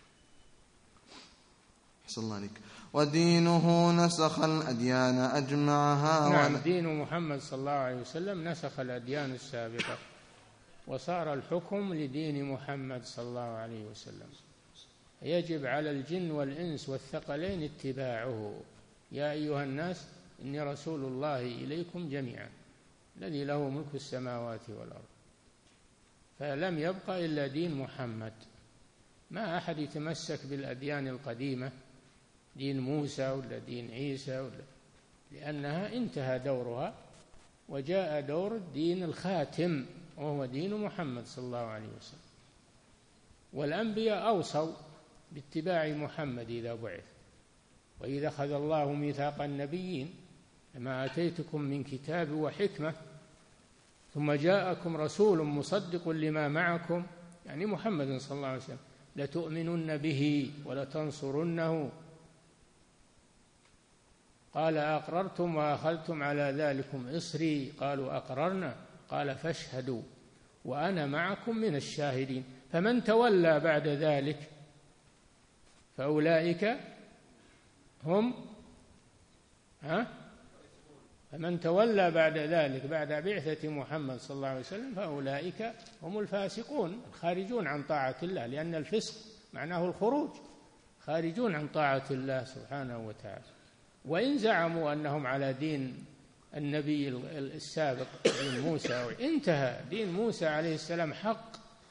أحسن الله عليك. ودينه نسخ الأديان أجمعها. نعم. دين محمد صلى الله عليه وسلم نسخ الأديان السابقة وصار الحكم لدين محمد صلى الله عليه وسلم. يجب على الجن والإنس والثقلين اتباعه. يا أيها الناس إني رسول الله إليكم جميعا الذي له ملك السماوات والأرض. فلم يبق إلا دين محمد. ما أحد يتمسك بالأديان القديمة دين موسى ولا دين عيسى ولا، لأنها انتهى دورها وجاء دور الدين الخاتم وهو دين محمد صلى الله عليه وسلم. والأنبياء أوصوا باتباع محمد إذا بعث. وإذا أخذ الله ميثاق النبيين لما آتيتكم من كتاب وحكمة ثم جاءكم رسول مصدق لما معكم، يعني محمد صلى الله عليه وسلم، لتؤمنن به ولتنصرنه. قال أقررتم وأخذتم على ذلكم إصري؟ قالوا أقررنا. قال فاشهدوا وأنا معكم من الشاهدين. فمن تولى بعد ذلك فأولئك هم ها فمن تولى بعد ذلك بعد بعثة محمد صلى الله عليه وسلم فأولئك هم الفاسقون الخارجون عن طاعة الله، لأن الفسق معناه الخروج، خارجون عن طاعة الله سبحانه وتعالى. وإن زعموا أنهم على دين النبي السابق دين موسى، انتهى دين موسى عليه السلام حق،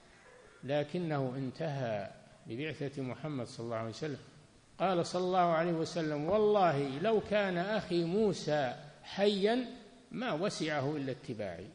لكنه انتهى ببعثة محمد صلى الله عليه وسلم. قال صلى الله عليه وسلم والله لو كان أخي موسى حيا ما وسعه إلا اتباعي،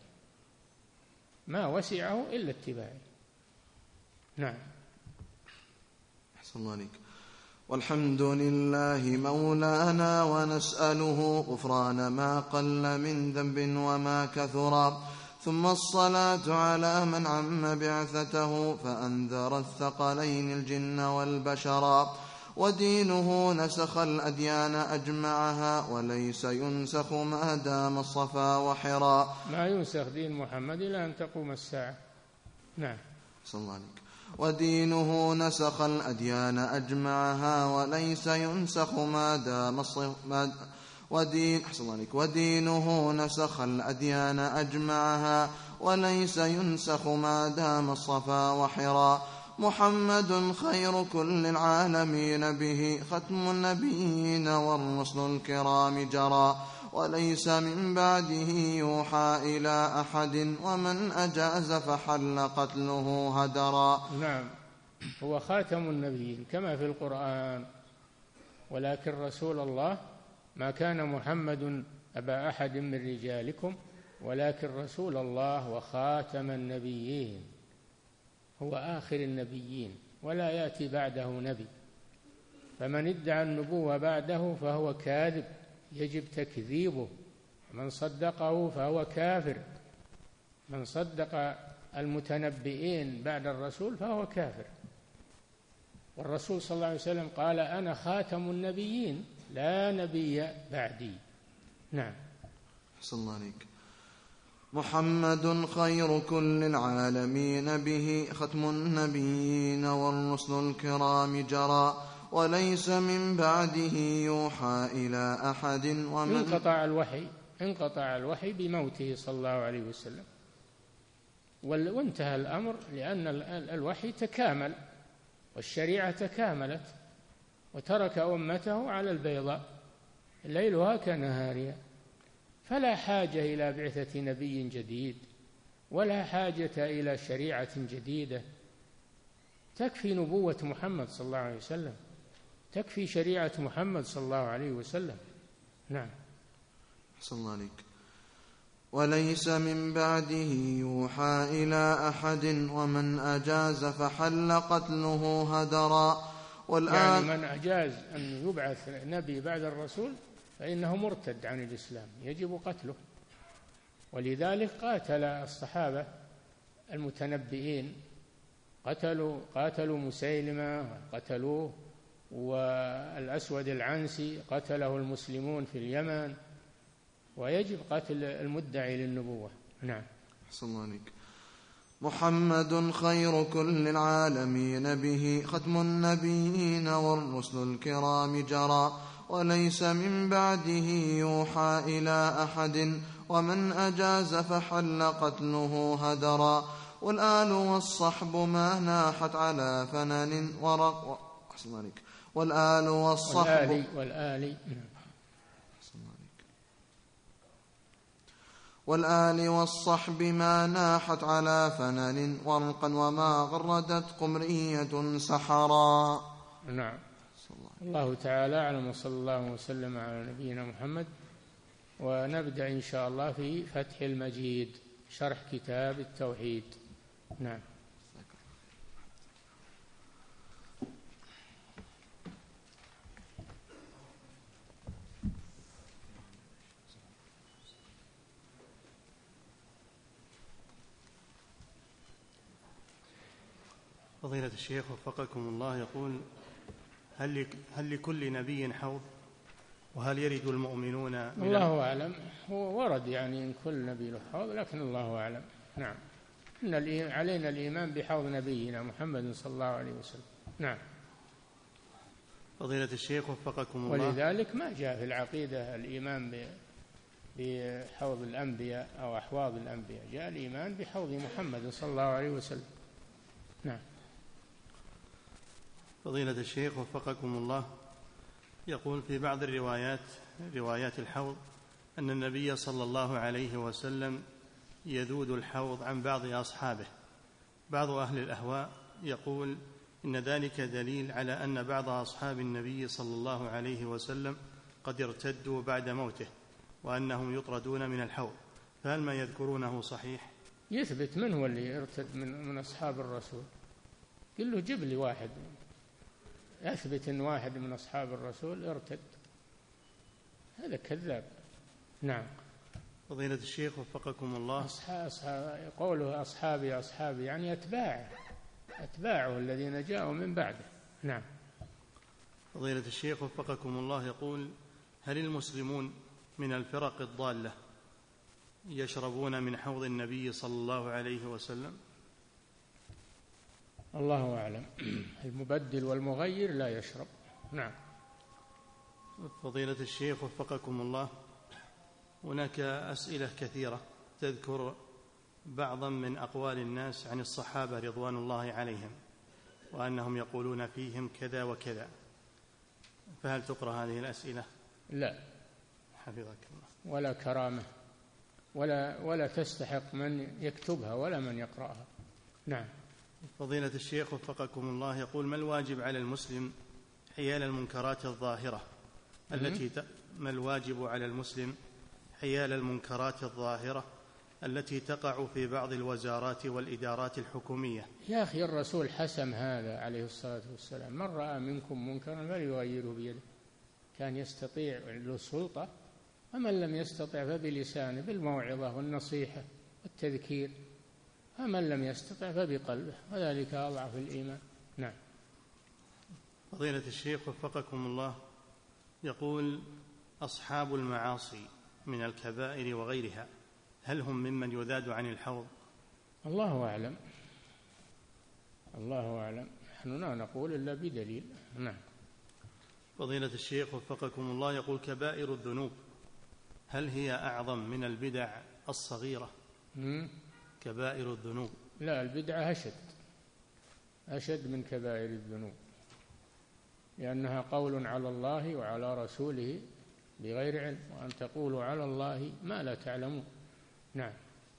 ما وسعه إلا اتباعي. نعم. أحسن الله عليك. والحمد لله مولانا ونسأله غفران ما قل من ذنب وما كثرا. ثم الصلاة على من عم بعثته فأنذر الثقلين الجن والبشرا. ودينه نسخ الأديان أجمعها وليس ينسخ ما دام الصفا وحرا. ما ينسخ دين محمد إلى أن تقوم الساعة. نعم. صلى الله عليك. ودينه نسخ الأديان أجمعها وليس ينسخ ما دام الصفا ودين أحسن الله عليك. ودينه نسخ الأديان أجمعها وليس ينسخ ما دام الصفا وحرا. محمد خير كل العالمين به ختم النبيين والرسل الكرام جرى. وليس من بعده يوحى إلى أحد ومن أجاز فحل قتله هدرا. نعم. هو خاتم النبيين كما في القرآن. ولكن رسول الله ما كان محمد أبا أحد من رجالكم ولكن رسول الله وخاتم النبيين، هو آخر النبيين ولا يأتي بعده نبي. فمن ادعى النبوة بعده فهو كاذب يجب تكذيبه. من صدقه فهو كافر. من صدق المتنبئين بعد الرسول فهو كافر. والرسول صلى الله عليه وسلم قال أنا خاتم النبيين لا نبي بعدي. نعم. أحسن الله عليك. محمد خير كل العالمين به ختم النبيين والرسل الكرام جرى. وليس من بعده يوحى إلى أحد ومن انقطع الوحي انقطع الوحي بموته صلى الله عليه وسلم، وانتهى الأمر لأن الوحي تكامل والشريعة تكاملت، وترك أمته على البيضاء ليلها كنهارها. فلا حاجة إلى بعثة نبي جديد ولا حاجة إلى شريعة جديدة، تكفي نبوة محمد صلى الله عليه وسلم. تكفي شريعة محمد صلى الله عليه وسلم. نعم. أحسن الله عليك. وليس من بعده يوحى إلى أحد ومن أجاز فحل قتله هدرا. والآن يعني من أجاز أن يبعث نبي بعد الرسول فإنه مرتد عن الإسلام، يجب قتله. ولذلك قاتل الصحابة المتنبئين، قتلوا قاتلوا مسيلمة قتلوه، والأسود العنسي قتله المسلمون في اليمن، ويجب قتل المدعي للنبوة. نعم. أحسن الله عليك. محمد خير كل العالمين، به ختم النبيين والرسل الكرام جرى. وليس من بعده يوحى إلى أحد ومن أجاز فحل قتله هدرا. والآل والصحب ما ناحت على فنن ورق. أحسن الله عليك. والآل والصحب والآل, والآل. والآل والصحب ما ناحت على فنن ورقا وما غردت قمرية سحرا. نعم. الله تعالى أعلم، وصلى الله وسلم على نبينا محمد. ونبدأ إن شاء الله في فتح المجيد، شرح كتاب التوحيد. نعم. فضيلة الشيخ وفقكم الله، يقول: هل هل لكل نبي حوض؟ وهل يرد المؤمنون من الله أعلم. هو ورد يعني إن كل نبي له حوض، لكن الله أعلم. نعم. إن علينا الإيمان بحوض نبينا محمد صلى الله عليه وسلم. نعم. فضيلة الشيخ وفقكم الله، ولذلك ما جاء في العقيدة الإيمان بحوض الأنبياء أو أحواض الأنبياء، جاء الإيمان بحوض محمد صلى الله عليه وسلم. نعم. فضيلة الشيخ وفقكم الله، يقول: في بعض الروايات روايات الحوض أن النبي صلى الله عليه وسلم يذود الحوض عن بعض أصحابه. بعض أهل الأهواء يقول إن ذلك دليل على أن بعض أصحاب النبي صلى الله عليه وسلم قد ارتدوا بعد موته وأنهم يطردون من الحوض، فهل ما يذكرونه صحيح؟ يثبت من هو اللي ارتد من, من أصحاب الرسول؟ قل له جيب لي واحد أثبت أن واحد من أصحاب الرسول ارتد، هذا كذاب. نعم. فضيلة الشيخ وفقكم الله، أصحاب أصحاب قوله أصحابي أصحابي يعني أتباعه أتباعه الذين جاءوا من بعده. نعم. فضيلة الشيخ وفقكم الله، يقول: هل المسلمون من الفرق الضالة يشربون من حوض النبي صلى الله عليه وسلم؟ الله أعلم. المبدل والمغير لا يشرب. نعم. فضيلة الشيخ وفقكم الله، هناك أسئلة كثيرة تذكر بعضا من أقوال الناس عن الصحابة رضوان الله عليهم وأنهم يقولون فيهم كذا وكذا، فهل تقرأ هذه الأسئلة؟ لا. حفظك الله. ولا كرامة ولا ولا تستحق من يكتبها ولا من يقرأها. نعم. فضيلة الشيخ وفقكم الله، يقول: ما الواجب على المسلم حيال المنكرات الظاهرة التي ت... ما الواجب على المسلم حيال المنكرات الظاهرة التي تقع في بعض الوزارات والإدارات الحكومية؟ يا أخي الرسول حسم هذا عليه الصلاة والسلام: من رأى منكم منكرا فليغيره بيده. كان يستطيع له سلطة، ومن لم يستطع فبلسانه بالموعظة والنصيحة والتذكير، ومن لم يستطع فبقلبه، وذلك أضعف الإيمان. نعم. فضيلة الشيخ وفقكم الله، يقول: أصحاب المعاصي من الكبائر وغيرها هل هم ممن يذاد عن الحوض؟ الله أعلم. الله أعلم. نحن لا نقول إلا بدليل. نعم. فضيلة الشيخ وفقكم الله، يقول: كبائر الذنوب هل هي أعظم من البدع الصغيرة؟ م? كبائر الذنوب. لا، البدعة أشد أشد من كبائر الذنوب، لأنها قول على الله وعلى رسوله بغير علم، وأن تقولوا على الله ما لا تعلمون. نعم.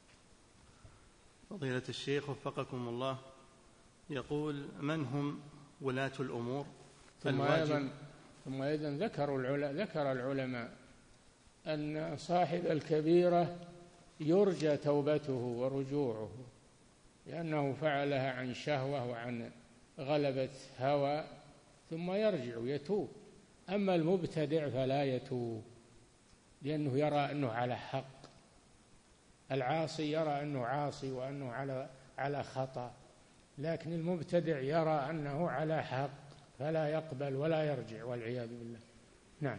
فضيلة الشيخ وفقكم الله، يقول: من هم ولاة الأمور ثم أيضا ثم أيضا ذكروا العلماء ذكر العلماء أن صاحب الكبيرة يرجى توبته ورجوعه، لأنه فعلها عن شهوة وعن غلبة هوى، ثم يرجع يتوب. أما المبتدع فلا يتوب، لأنه يرى أنه على حق. العاصي يرى أنه عاصي وأنه على على خطأ، لكن المبتدع يرى أنه على حق فلا يقبل ولا يرجع، والعياذ بالله. نعم.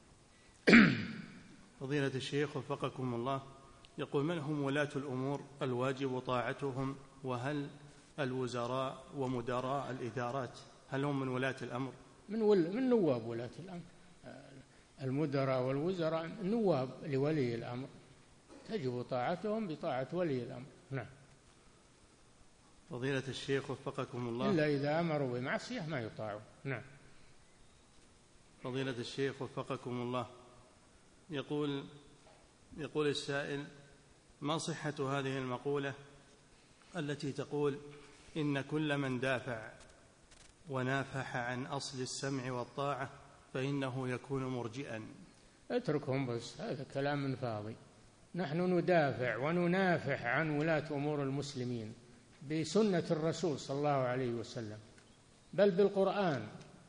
فضيلة الشيخ وفقكم الله، يقول: من هم ولاة الأمور الواجب طاعتهم؟ وهل الوزراء ومدراء الإدارات هل هم من ولاة الأمر؟ من, ول... من نواب ولاة الأمر. المدراء والوزراء نواب لولي الأمر، تجب طاعتهم بطاعة ولي الأمر. نعم. فضيلة الشيخ وفقكم الله، إلا إذا أمروا بمعصية ما يطاعون. نعم. فضيلة الشيخ وفقكم الله، يقول يقول السائل: ما صحة هذه المقولة التي تقول إن كل من دافع ونافح عن أصل السمع والطاعة فإنه يكون مرجئا؟ اتركهم بس، هذا كلام فاضي. نحن ندافع وننافح عن ولاة أمور المسلمين بسنة الرسول صلى الله عليه وسلم، بل بالقرآن.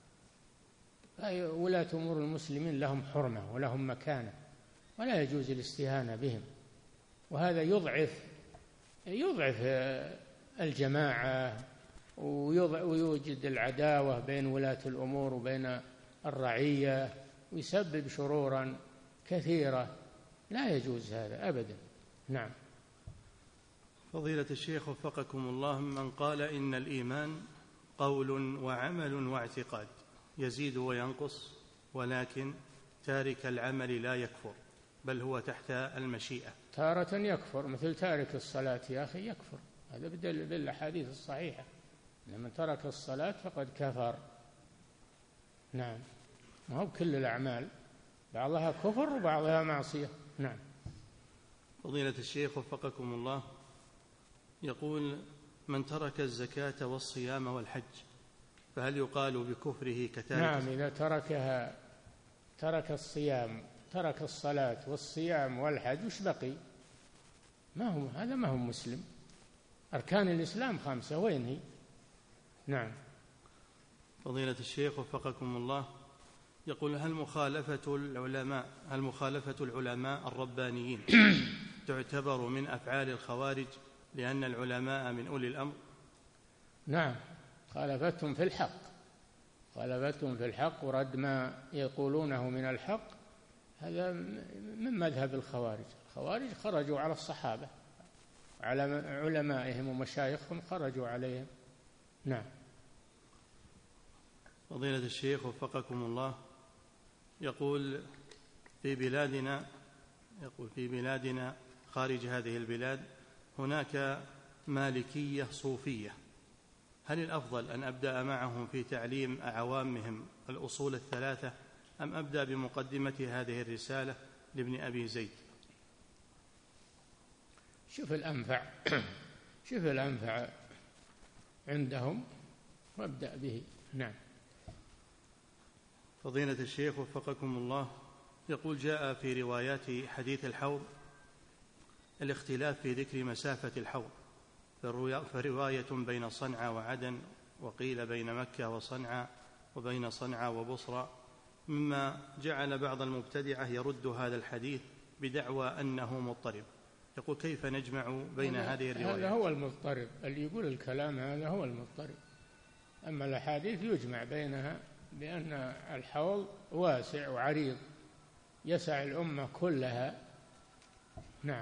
ولاة أمور المسلمين لهم حرمة ولهم مكانة، ولا يجوز الاستهانة بهم، وهذا يضعف يضعف الجماعة ويوجد العداوة بين ولاة الأمور وبين الرعية، ويسبب شرورا كثيرة. لا يجوز هذا أبدا. نعم. فضيلة الشيخ وفقكم الله، من قال إن الإيمان قول وعمل واعتقاد يزيد وينقص، ولكن تارك العمل لا يكفر بل هو تحت المشيئة، تارة يكفر، مثل تارك الصلاة يا أخي يكفر، هذا بدل بالأحاديث الصحيحة، لمن ترك الصلاة فقد كفر. نعم. ما هو بكل الأعمال، بعضها كفر وبعضها معصية. نعم. فضيلة الشيخ وفقكم الله، يقول: من ترك الزكاة والصيام والحج فهل يقال بكفره كتارك؟ نعم، إذا تركها ترك الصيام، ترك الصلاة والصيام والحج، وش بقي؟ ما هو هذا ما هو مسلم. أركان الإسلام خمسة، وين هي؟ نعم. فضيلة الشيخ وفقكم الله، يقول: هل مخالفة العلماء هل مخالفة العلماء الربانيين تعتبر من أفعال الخوارج لأن العلماء من أولي الأمر؟ نعم، خالفتهم في الحق، خالفتهم في الحق ورد ما يقولونه من الحق، هذا من مذهب الخوارج. الخوارج خرجوا على الصحابة، على علمائهم ومشايخهم خرجوا عليهم. نعم. فضيلة الشيخ وفقكم الله، يقول: في بلادنا يقول في بلادنا خارج هذه البلاد هناك مالكية صوفية، هل الأفضل أن أبدأ معهم في تعليم أعوامهم الأصول الثلاثة، أم أبدأ بمقدمة هذه الرسالة لابن أبي زيد؟ شوف الأنفع شوف الأنفع عندهم وابدأ به. نعم. فضيلة الشيخ وفقكم الله، يقول: جاء في روايات حديث الحوض الاختلاف في ذكر مسافة الحوض، فرواية بين صنعاء وعدن، وقيل بين مكة وصنعاء، وبين صنعاء وبصرى، مما جعل بعض المبتدعة يرد هذا الحديث بدعوى أنه مضطرب. يقول: كيف نجمع بين هذه الروايات؟ هذا هو المضطرب، اللي يقول الكلام هذا هو المضطرب. أما الأحاديث يجمع بينها بأن الحوض واسع وعريض يسع الأمة كلها. نعم.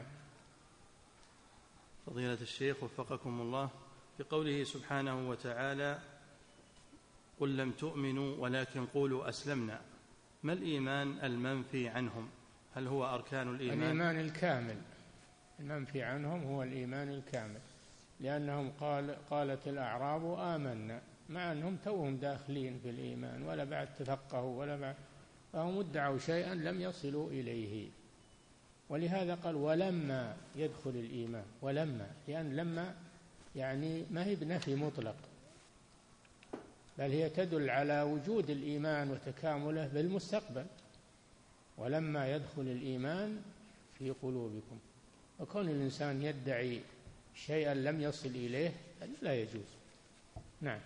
فضيلة الشيخ وفقكم الله، في قوله سبحانه وتعالى: قل لم تؤمنوا ولكن قولوا أسلمنا، ما الإيمان المنفي عنهم؟ هل هو أركان الإيمان؟ الإيمان الكامل، المنفي عنهم هو الإيمان الكامل، لأنهم قال قالت الأعراب آمنا، مع أنهم توهم داخلين في الإيمان ولا بعد تفقهوا ولا بعد، فهم ادعوا شيئا لم يصلوا إليه. ولهذا قال: ولما يدخل الإيمان، ولما، لأن لما يعني ما هي بنفي مطلق، بل هي تدل على وجود الإيمان وتكامله بالمستقبل، ولما يدخل الإيمان في قلوبكم. وكون الإنسان يدعي شيئا لم يصل إليه لا يجوز. نعم.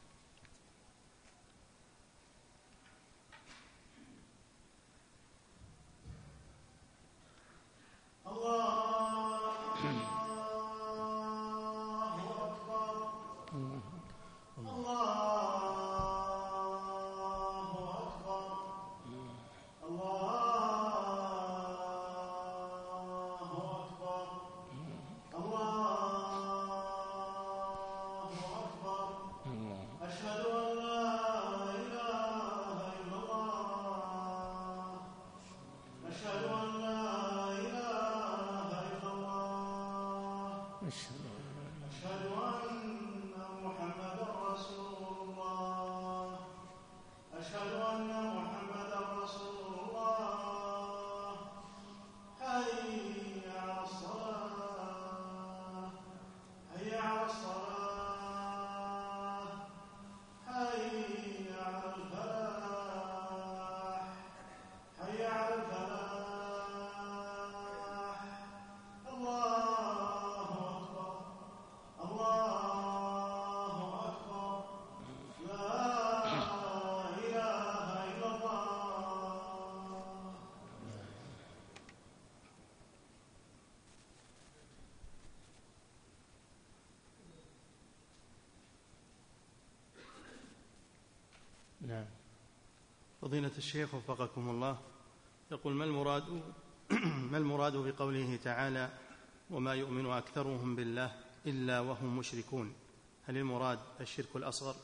نعم. فضيلة الشيخ وفقكم الله، يقول ما المراد ما المراد بقوله تعالى وما يؤمن أكثرهم بالله إلا وهم مشركون؟ هل المراد الشرك الأصغر؟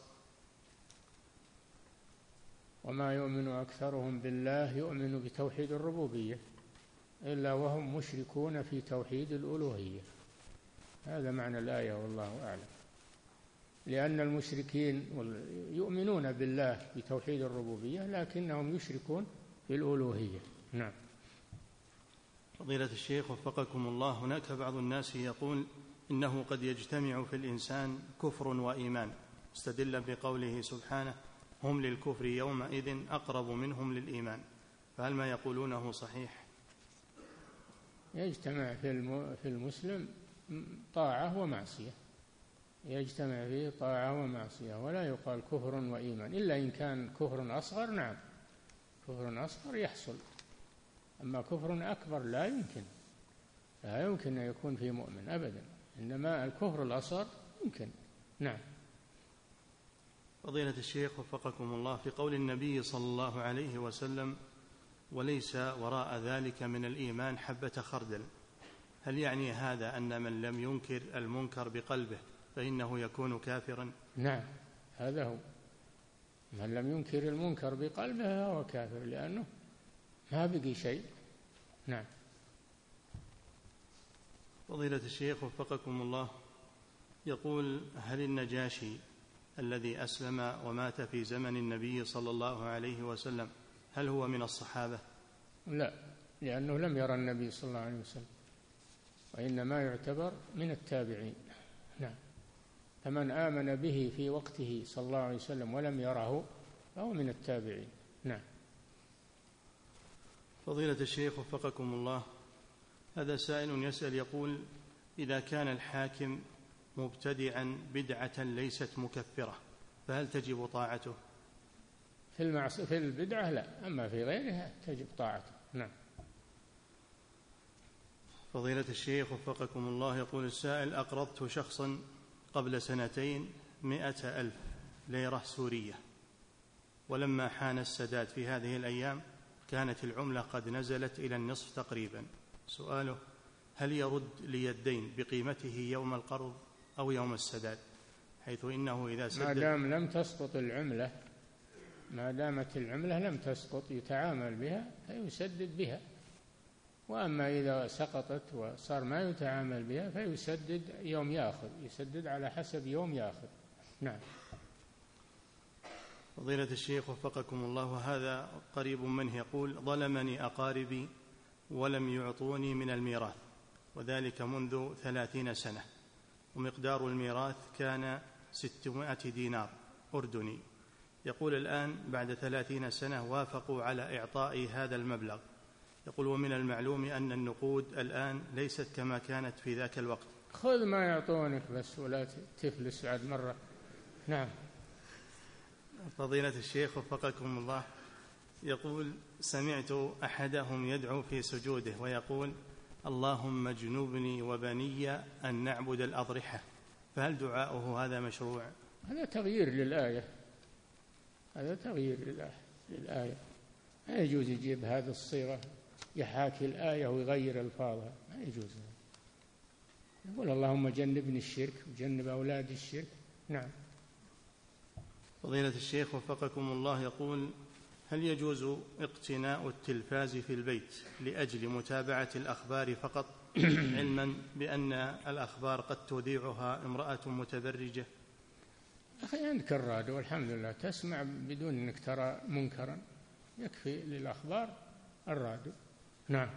وما يؤمن أكثرهم بالله يؤمن بتوحيد الربوبية إلا وهم مشركون في توحيد الألوهية، هذا معنى الآية والله أعلم. لأن المشركين يؤمنون بالله بتوحيد الربوبية لكنهم يشركون في الألوهية. نعم. فضيلة الشيخ وفقكم الله، هناك بعض الناس يقول إنه قد يجتمع في الإنسان كفر وإيمان، استدل بقوله سبحانه هم للكفر يومئذ أقرب منهم للإيمان، فهل ما يقولونه صحيح؟ يجتمع في المسلم طاعة ومعصية، يجتمع فيه طاعة ومعصية، ولا يقال كفر وإيمان إلا إن كان كفر أصغر. نعم، كفر أصغر يحصل، أما كفر أكبر لا يمكن، لا يمكن أن يكون فيه مؤمن أبدا، إنما الكفر الأصغر يمكن. نعم. فضيلة الشيخ وفقكم الله، في قول النبي صلى الله عليه وسلم وليس وراء ذلك من الإيمان حبة خردل، هل يعني هذا أن من لم ينكر المنكر بقلبه فإنه يكون كافرا؟ نعم، هذا هو، من لم ينكر المنكر بقلبه هو كافر، لأنه ما بقي شيء. نعم. فضيلة الشيخ وفقكم الله، يقول هل النجاشي الذي أسلم ومات في زمن النبي صلى الله عليه وسلم هل هو من الصحابة؟ لا، لأنه لم يرى النبي صلى الله عليه وسلم، وإنما يعتبر من التابعين. نعم. فمن آمن به في وقته صلى الله عليه وسلم ولم يره فهو من التابعين. نعم. فضيلة الشيخ وفقكم الله، هذا سائل يسأل يقول إذا كان الحاكم مبتدعا بدعة ليست مكفرة فهل تجب طاعته؟ في المعصية في البدعة لا، أما في غيرها تجب طاعته. نعم. فضيلة الشيخ وفقكم الله، يقول السائل أقرضت شخصا قبل سنتين مئة ألف ليرة سورية، ولما حان السداد في هذه الأيام كانت العملة قد نزلت إلى النصف تقريبا، سؤاله هل يرد لي الدين بقيمته يوم القرض أو يوم السداد، حيث إنه إذا سدد ما دام لم تسقط العملة ما دامت العملة لم تسقط يتعامل بها فيسدد بها، وأما إذا سقطت وصار ما يتعامل بها فيسدد يوم يأخذ، يسدد على حسب يوم يأخذ. نعم. فضيلة الشيخ وفقكم الله، وهذا قريب منه يقول ظلمني أقاربي ولم يعطوني من الميراث، وذلك منذ ثلاثين سنة، ومقدار الميراث كان ستمائة دينار أردني، يقول الآن بعد ثلاثين سنة وافقوا على إعطاء هذا المبلغ. يقول ومن المعلوم أن النقود الآن ليست كما كانت في ذاك الوقت. خذ ما يعطونك بس ولا تفلس بعد مرة. نعم. فضيلة الشيخ وفقكم الله، يقول سمعت أحدهم يدعو في سجوده ويقول اللهم اجنبني وبني أن نعبد الأضرحة، فهل دعاؤه هذا مشروع؟ هذا تغيير للآية، هذا تغيير للآية، ما يجوز يجيب هذه الصيغة يحاكي الآية ويغير ألفاظها، ما يجوز. يقول اللهم جنبني الشرك وجنب أولادي الشرك. نعم. فضيلة الشيخ وفقكم الله، يقول هل يجوز اقتناء التلفاز في البيت لأجل متابعة الأخبار فقط، علما بأن الأخبار قد تذيعها امرأة متبرجة؟ أخي عندك الراديو والحمد لله تسمع بدون أنك ترى منكرا، يكفي للأخبار الراديو. نعم.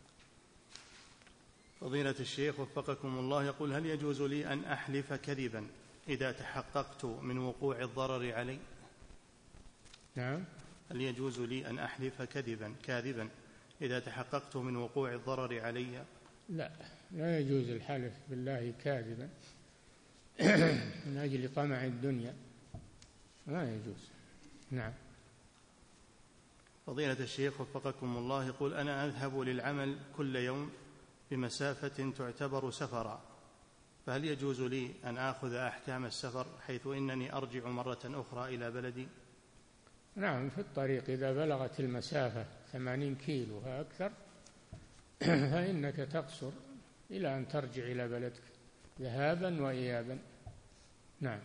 فضيلة الشيخ وفقكم الله، يقول هل يجوز لي أن أحلف كذبا إذا تحققت من وقوع الضرر علي؟ نعم. هل يجوز لي أن أحلف كذبا كاذبا إذا تحققت من وقوع الضرر علي؟ لا، لا يجوز الحلف بالله كاذبا من أجل طمع الدنيا، ما يجوز. نعم. فضيلة الشيخ وفقكم الله، يقول أنا أذهب للعمل كل يوم بمسافة تعتبر سفرا، فهل يجوز لي أن آخذ أحكام السفر حيث إنني أرجع مرة أخرى إلى بلدي؟ نعم، في الطريق إذا بلغت المسافة ثمانين كيلو فأكثر فإنك تقصر إلى أن ترجع إلى بلدك ذهابا وإيابا. نعم.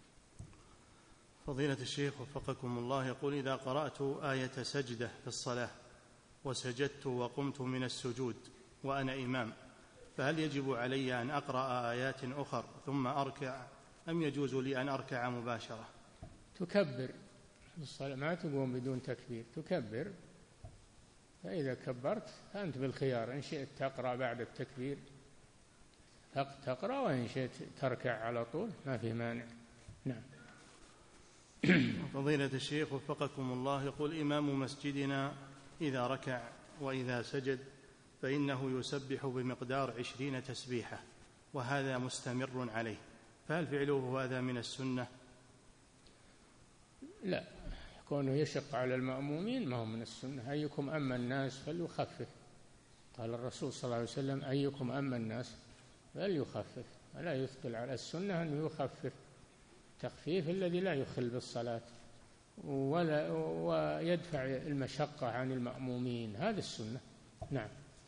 فضيلة الشيخ وفقكم الله، يقول إذا قرأت آية سجدة في الصلاة وسجدت وقمت من السجود وأنا إمام، فهل يجب علي أن أقرأ آيات أخر ثم أركع أم يجوز لي أن أركع مباشرة؟ تكبر في الصلاة، ما تقوم بدون تكبير، تكبر، فإذا كبرت فأنت بالخيار، إن شئت تقرأ بعد التكبير تقرأ وإن شئت تركع على طول، ما في مانع. نعم. فضيلة الشيخ وفقكم الله، يقول إمام مسجدنا إذا ركع وإذا سجد فإنه يسبح بمقدار عشرين تسبيحة وهذا مستمر عليه، فهل فعله هذا من السنة؟ لا، كونه يشق على المأمومين ما هو من السنة. أيكم أما الناس فليخفف، قال الرسول صلى الله عليه وسلم أيكم أما الناس فليخفف، ولا يثقل على السنة أن يخفف تخفيف الذي لا يخل بالصلاة ولا ويدفع المشقة عن المأمومين، هذا السنة. نعم.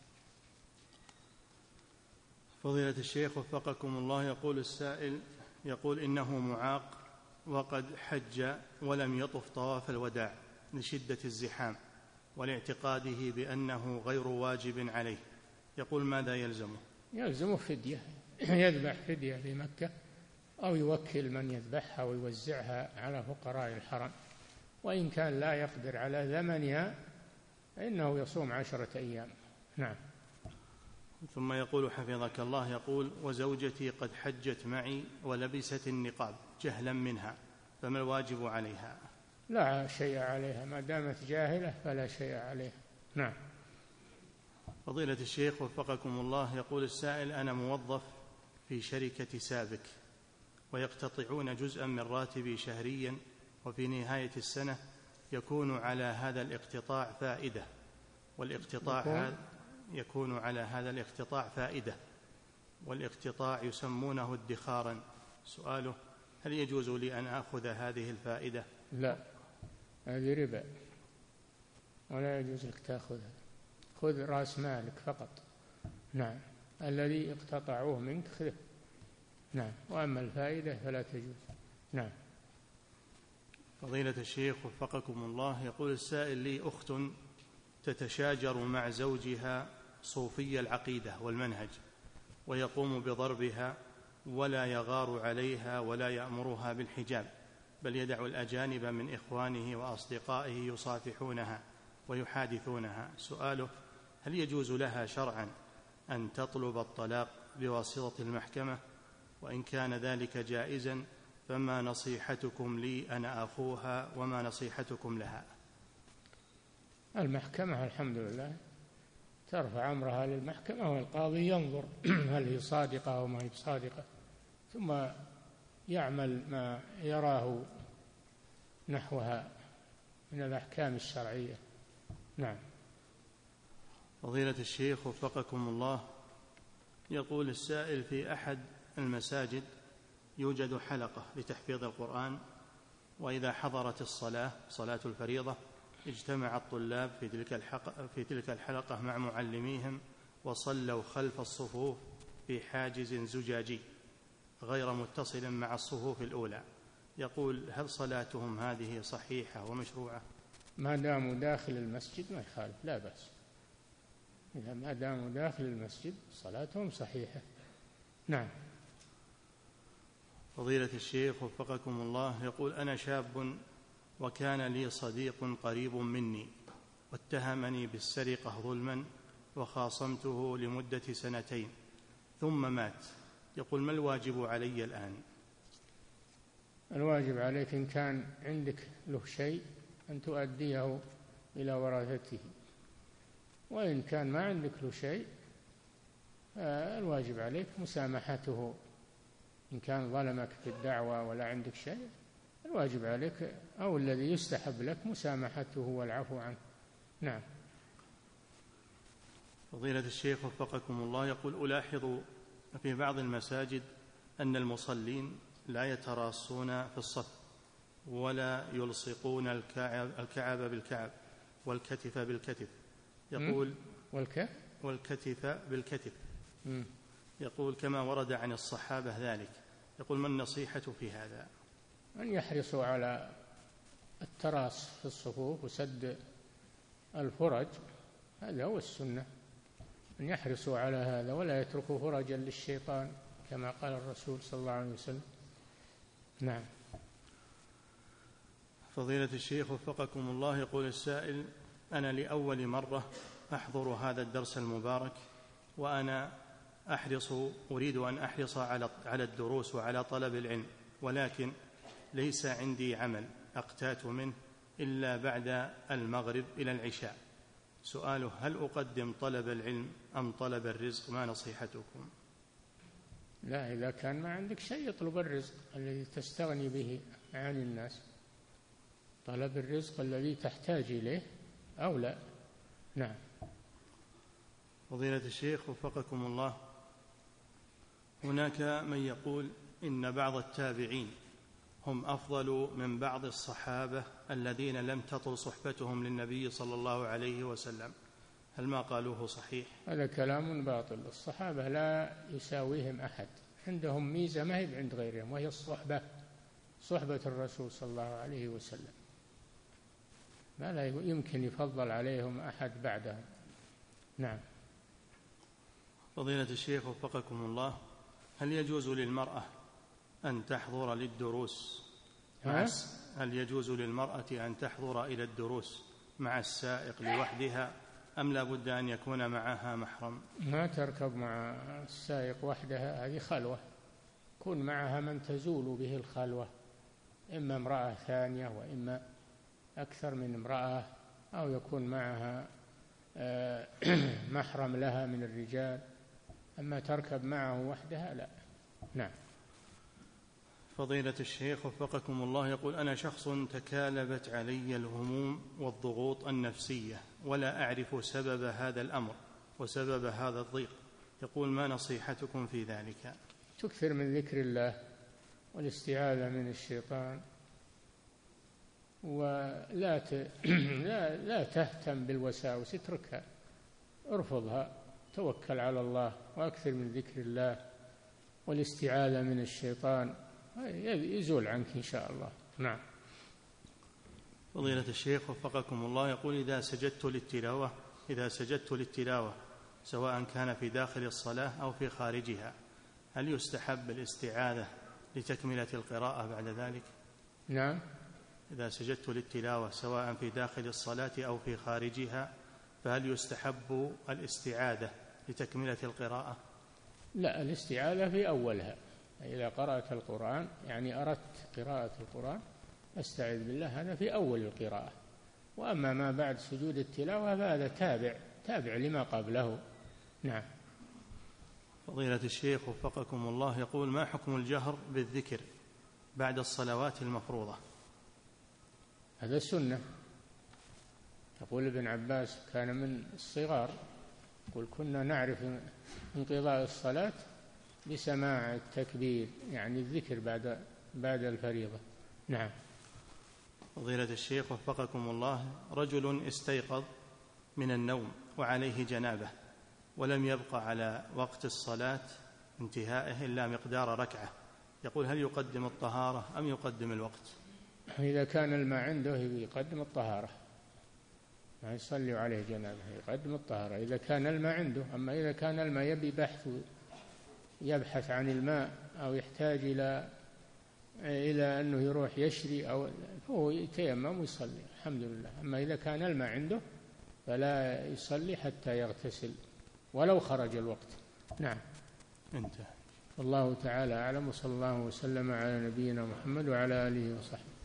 فضيلة الشيخ وفقكم الله، يقول السائل يقول إنه معاق وقد حج ولم يطف طواف الوداع لشدة الزحام ولاعتقاده بأنه غير واجب عليه، يقول ماذا يلزمه؟ يلزمه فدية، يذبح فدية في مكة أو يوكل من يذبحها ويوزعها على فقراء الحرم، وإن كان لا يقدر على ثمنها فإنه يصوم عشرة أيام. نعم. ثم يقول حفظك الله، يقول وزوجتي قد حجت معي ولبست النقاب جهلا منها، فما الواجب عليها؟ لا شيء عليها ما دامت جاهلة، فلا شيء عليها. نعم. فضيلة الشيخ وفقكم الله، يقول السائل أنا موظف في شركة سابك ويقتطعون جزءا من راتبي شهريا، وفي نهاية السنة يكون على هذا الاقتطاع فائدة، والاقتطاع هذا يكون على هذا الاقتطاع فائدة والاقتطاع يسمونه ادخارا. سؤاله هل يجوز لي أن أخذ هذه الفائدة؟ لا، هذه ربا ولا يجوز لك تأخذها، خذ رأس مالك فقط. نعم. الذي اقتطعوه منك خذه. نعم. وأما الفائدة فلا تجوز. نعم. فضيلة الشيخ وفقكم الله، يقول السائل لي أخت تتشاجر مع زوجها صوفي العقيدة والمنهج ويقوم بضربها ولا يغار عليها ولا يأمرها بالحجاب، بل يدع الأجانب من إخوانه وأصدقائه يصافحونها ويحادثونها. سؤاله هل يجوز لها شرعا أن تطلب الطلاق بواسطة المحكمة؟ وإن كان ذلك جائزا فما نصيحتكم لي أنا أخوها وما نصيحتكم لها؟ المحكمة الحمد لله ترفع أمرها للمحكمة والقاضي ينظر هل هي صادقة أو ما هي بصادقة، ثم يعمل ما يراه نحوها من الأحكام الشرعية. نعم. فضيلة الشيخ وفقكم الله، يقول السائل: في أحد المساجد يوجد حلقة لتحفيظ القرآن، وإذا حضرت الصلاة صلاة الفريضة اجتمع الطلاب في تلك الحلقة, في تلك الحلقة مع معلميهم وصلوا خلف الصفوف في حاجز زجاجي غير متصل مع الصفوف الأولى. يقول: هل صلاتهم هذه صحيحة ومشروعة؟ ما داموا داخل المسجد ما يخالف، لا بأس. إذا ما داموا داخل المسجد صلاتهم صحيحة. نعم. فضيلة الشيخ وفقكم الله، يقول: أنا شاب وكان لي صديق قريب مني واتهمني بالسرقة ظلما وخاصمته لمدة سنتين ثم مات. يقول: ما الواجب علي الآن؟ الواجب عليك إن كان عندك له شيء أن تؤديه إلى ورثته، وإن كان ما عندك له شيء الواجب عليك مسامحته. إن كان ظلمك في الدعوة ولا عندك شيء الواجب عليك أو الذي يستحب لك مسامحته والعفو عنه. نعم. فضيلة الشيخ وفقكم الله، يقول: ألاحظ في بعض المساجد أن المصلين لا يتراصون في الصف ولا يلصقون الكعب, الكعب بالكعب والكتف بالكتف. يقول: والكتف والكتف بالكتف. م. يقول: كما ورد عن الصحابة ذلك. يقول: ما النصيحة في هذا؟ أن يحرصوا على التراص في الصفوف وسد الفرج، هذا هو السنة، أن يحرصوا على هذا ولا يتركوا فرجا للشيطان كما قال الرسول صلى الله عليه وسلم. نعم. فضيلة الشيخ وفقكم الله، يقول السائل: أنا لأول مرة أحضر هذا الدرس المبارك، وأنا أحرص أريد أن أحرص على على الدروس وعلى طلب العلم، ولكن ليس عندي عمل أقتات منه إلا بعد المغرب إلى العشاء. سؤاله: هل أقدم طلب العلم أم طلب الرزق؟ ما نصيحتكم؟ لا، إذا كان ما عندك شيء اطلب الرزق الذي تستغني به عن الناس. طلب الرزق الذي تحتاج إليه أولى. نعم. فضيلة الشيخ وفقكم الله، هناك من يقول إن بعض التابعين هم أفضل من بعض الصحابة الذين لم تطل صحبتهم للنبي صلى الله عليه وسلم، هل ما قالوه صحيح؟ هذا كلام باطل. الصحابة لا يساويهم أحد، عندهم ميزة ما هي عند غيرهم، وهي الصحبة، صحبة الرسول صلى الله عليه وسلم، ما لا يمكن يفضل عليهم أحد بعدهم. نعم. فضيلة الشيخ وفقكم الله، هل يجوز للمرأة أن تحضر للدروس مع هل يجوز للمرأة أن تحضر إلى الدروس مع السائق لوحدها أم لا بد أن يكون معها محرم؟ ما تركب مع السائق وحدها، هذه خلوة، كن معها من تزول به الخلوة، إما امرأة ثانية وإما أكثر من امرأة، أو يكون معها محرم لها من الرجال. أما تركب معه وحدها لا. نعم. فضيلة الشيخ وفقكم الله، يقول: أنا شخص تكالبت علي الهموم والضغوط النفسية ولا أعرف سبب هذا الأمر وسبب هذا الضيق. يقول: ما نصيحتكم في ذلك؟ تكثر من ذكر الله والاستعاذة من الشيطان، ولا ت... لا... لا تهتم بالوساوس، اتركها، ارفضها، توكل على الله وأكثر من ذكر الله والاستعاذة من الشيطان، يزول عنك إن شاء الله. نعم. فضيلة الشيخ وفقكم الله، يقول: إذا سجدت للتلاوة إذا سجدت للتلاوة سواء كان في داخل الصلاة أو في خارجها، هل يستحب الاستعاذة لتكملة القراءة بعد ذلك؟ نعم. إذا سجدت للتلاوة سواء في داخل الصلاة أو في خارجها فهل يستحب الاستعاذة لتكملة القراءة؟ لا، الاستعاذة في أولها، إذا قرأت القرآن يعني أردت قراءة القرآن أستعذ بالله، هذا في أول القراءة. وأما ما بعد سجود التلاوة فهذا تابع تابع لما قبله. نعم. فضيلة الشيخ وفقكم الله يقول: ما حكم الجهر بالذكر بعد الصلوات المفروضة؟ هذا السنة. يقول ابن عباس كان من الصغار يقول: كنا نعرف انقضاء الصلاة بسماع التكبير، يعني الذكر بعد بعد الفريضة. نعم. فضيلة الشيخ وفقكم الله، رجل استيقظ من النوم وعليه جنابة ولم يبقى على وقت الصلاة انتهائه إلا مقدار ركعة، يقول: هل يقدم الطهارة أم يقدم الوقت؟ إذا كان الماء عنده يقدم الطهارة، ما يصلي عليه جنابه، يقدم الطهارة إذا كان الماء عنده. أما إذا كان الماء يبي بحث يبحث عن الماء أو يحتاج إلى إلى أنه يروح يشري أو هو يتيمم ويصلي الحمد لله. أما إذا كان الماء عنده فلا يصلي حتى يغتسل ولو خرج الوقت. نعم. انتهى. والله تعالى أعلم، وصلى الله وسلم على نبينا محمد وعلى آله وصحبه.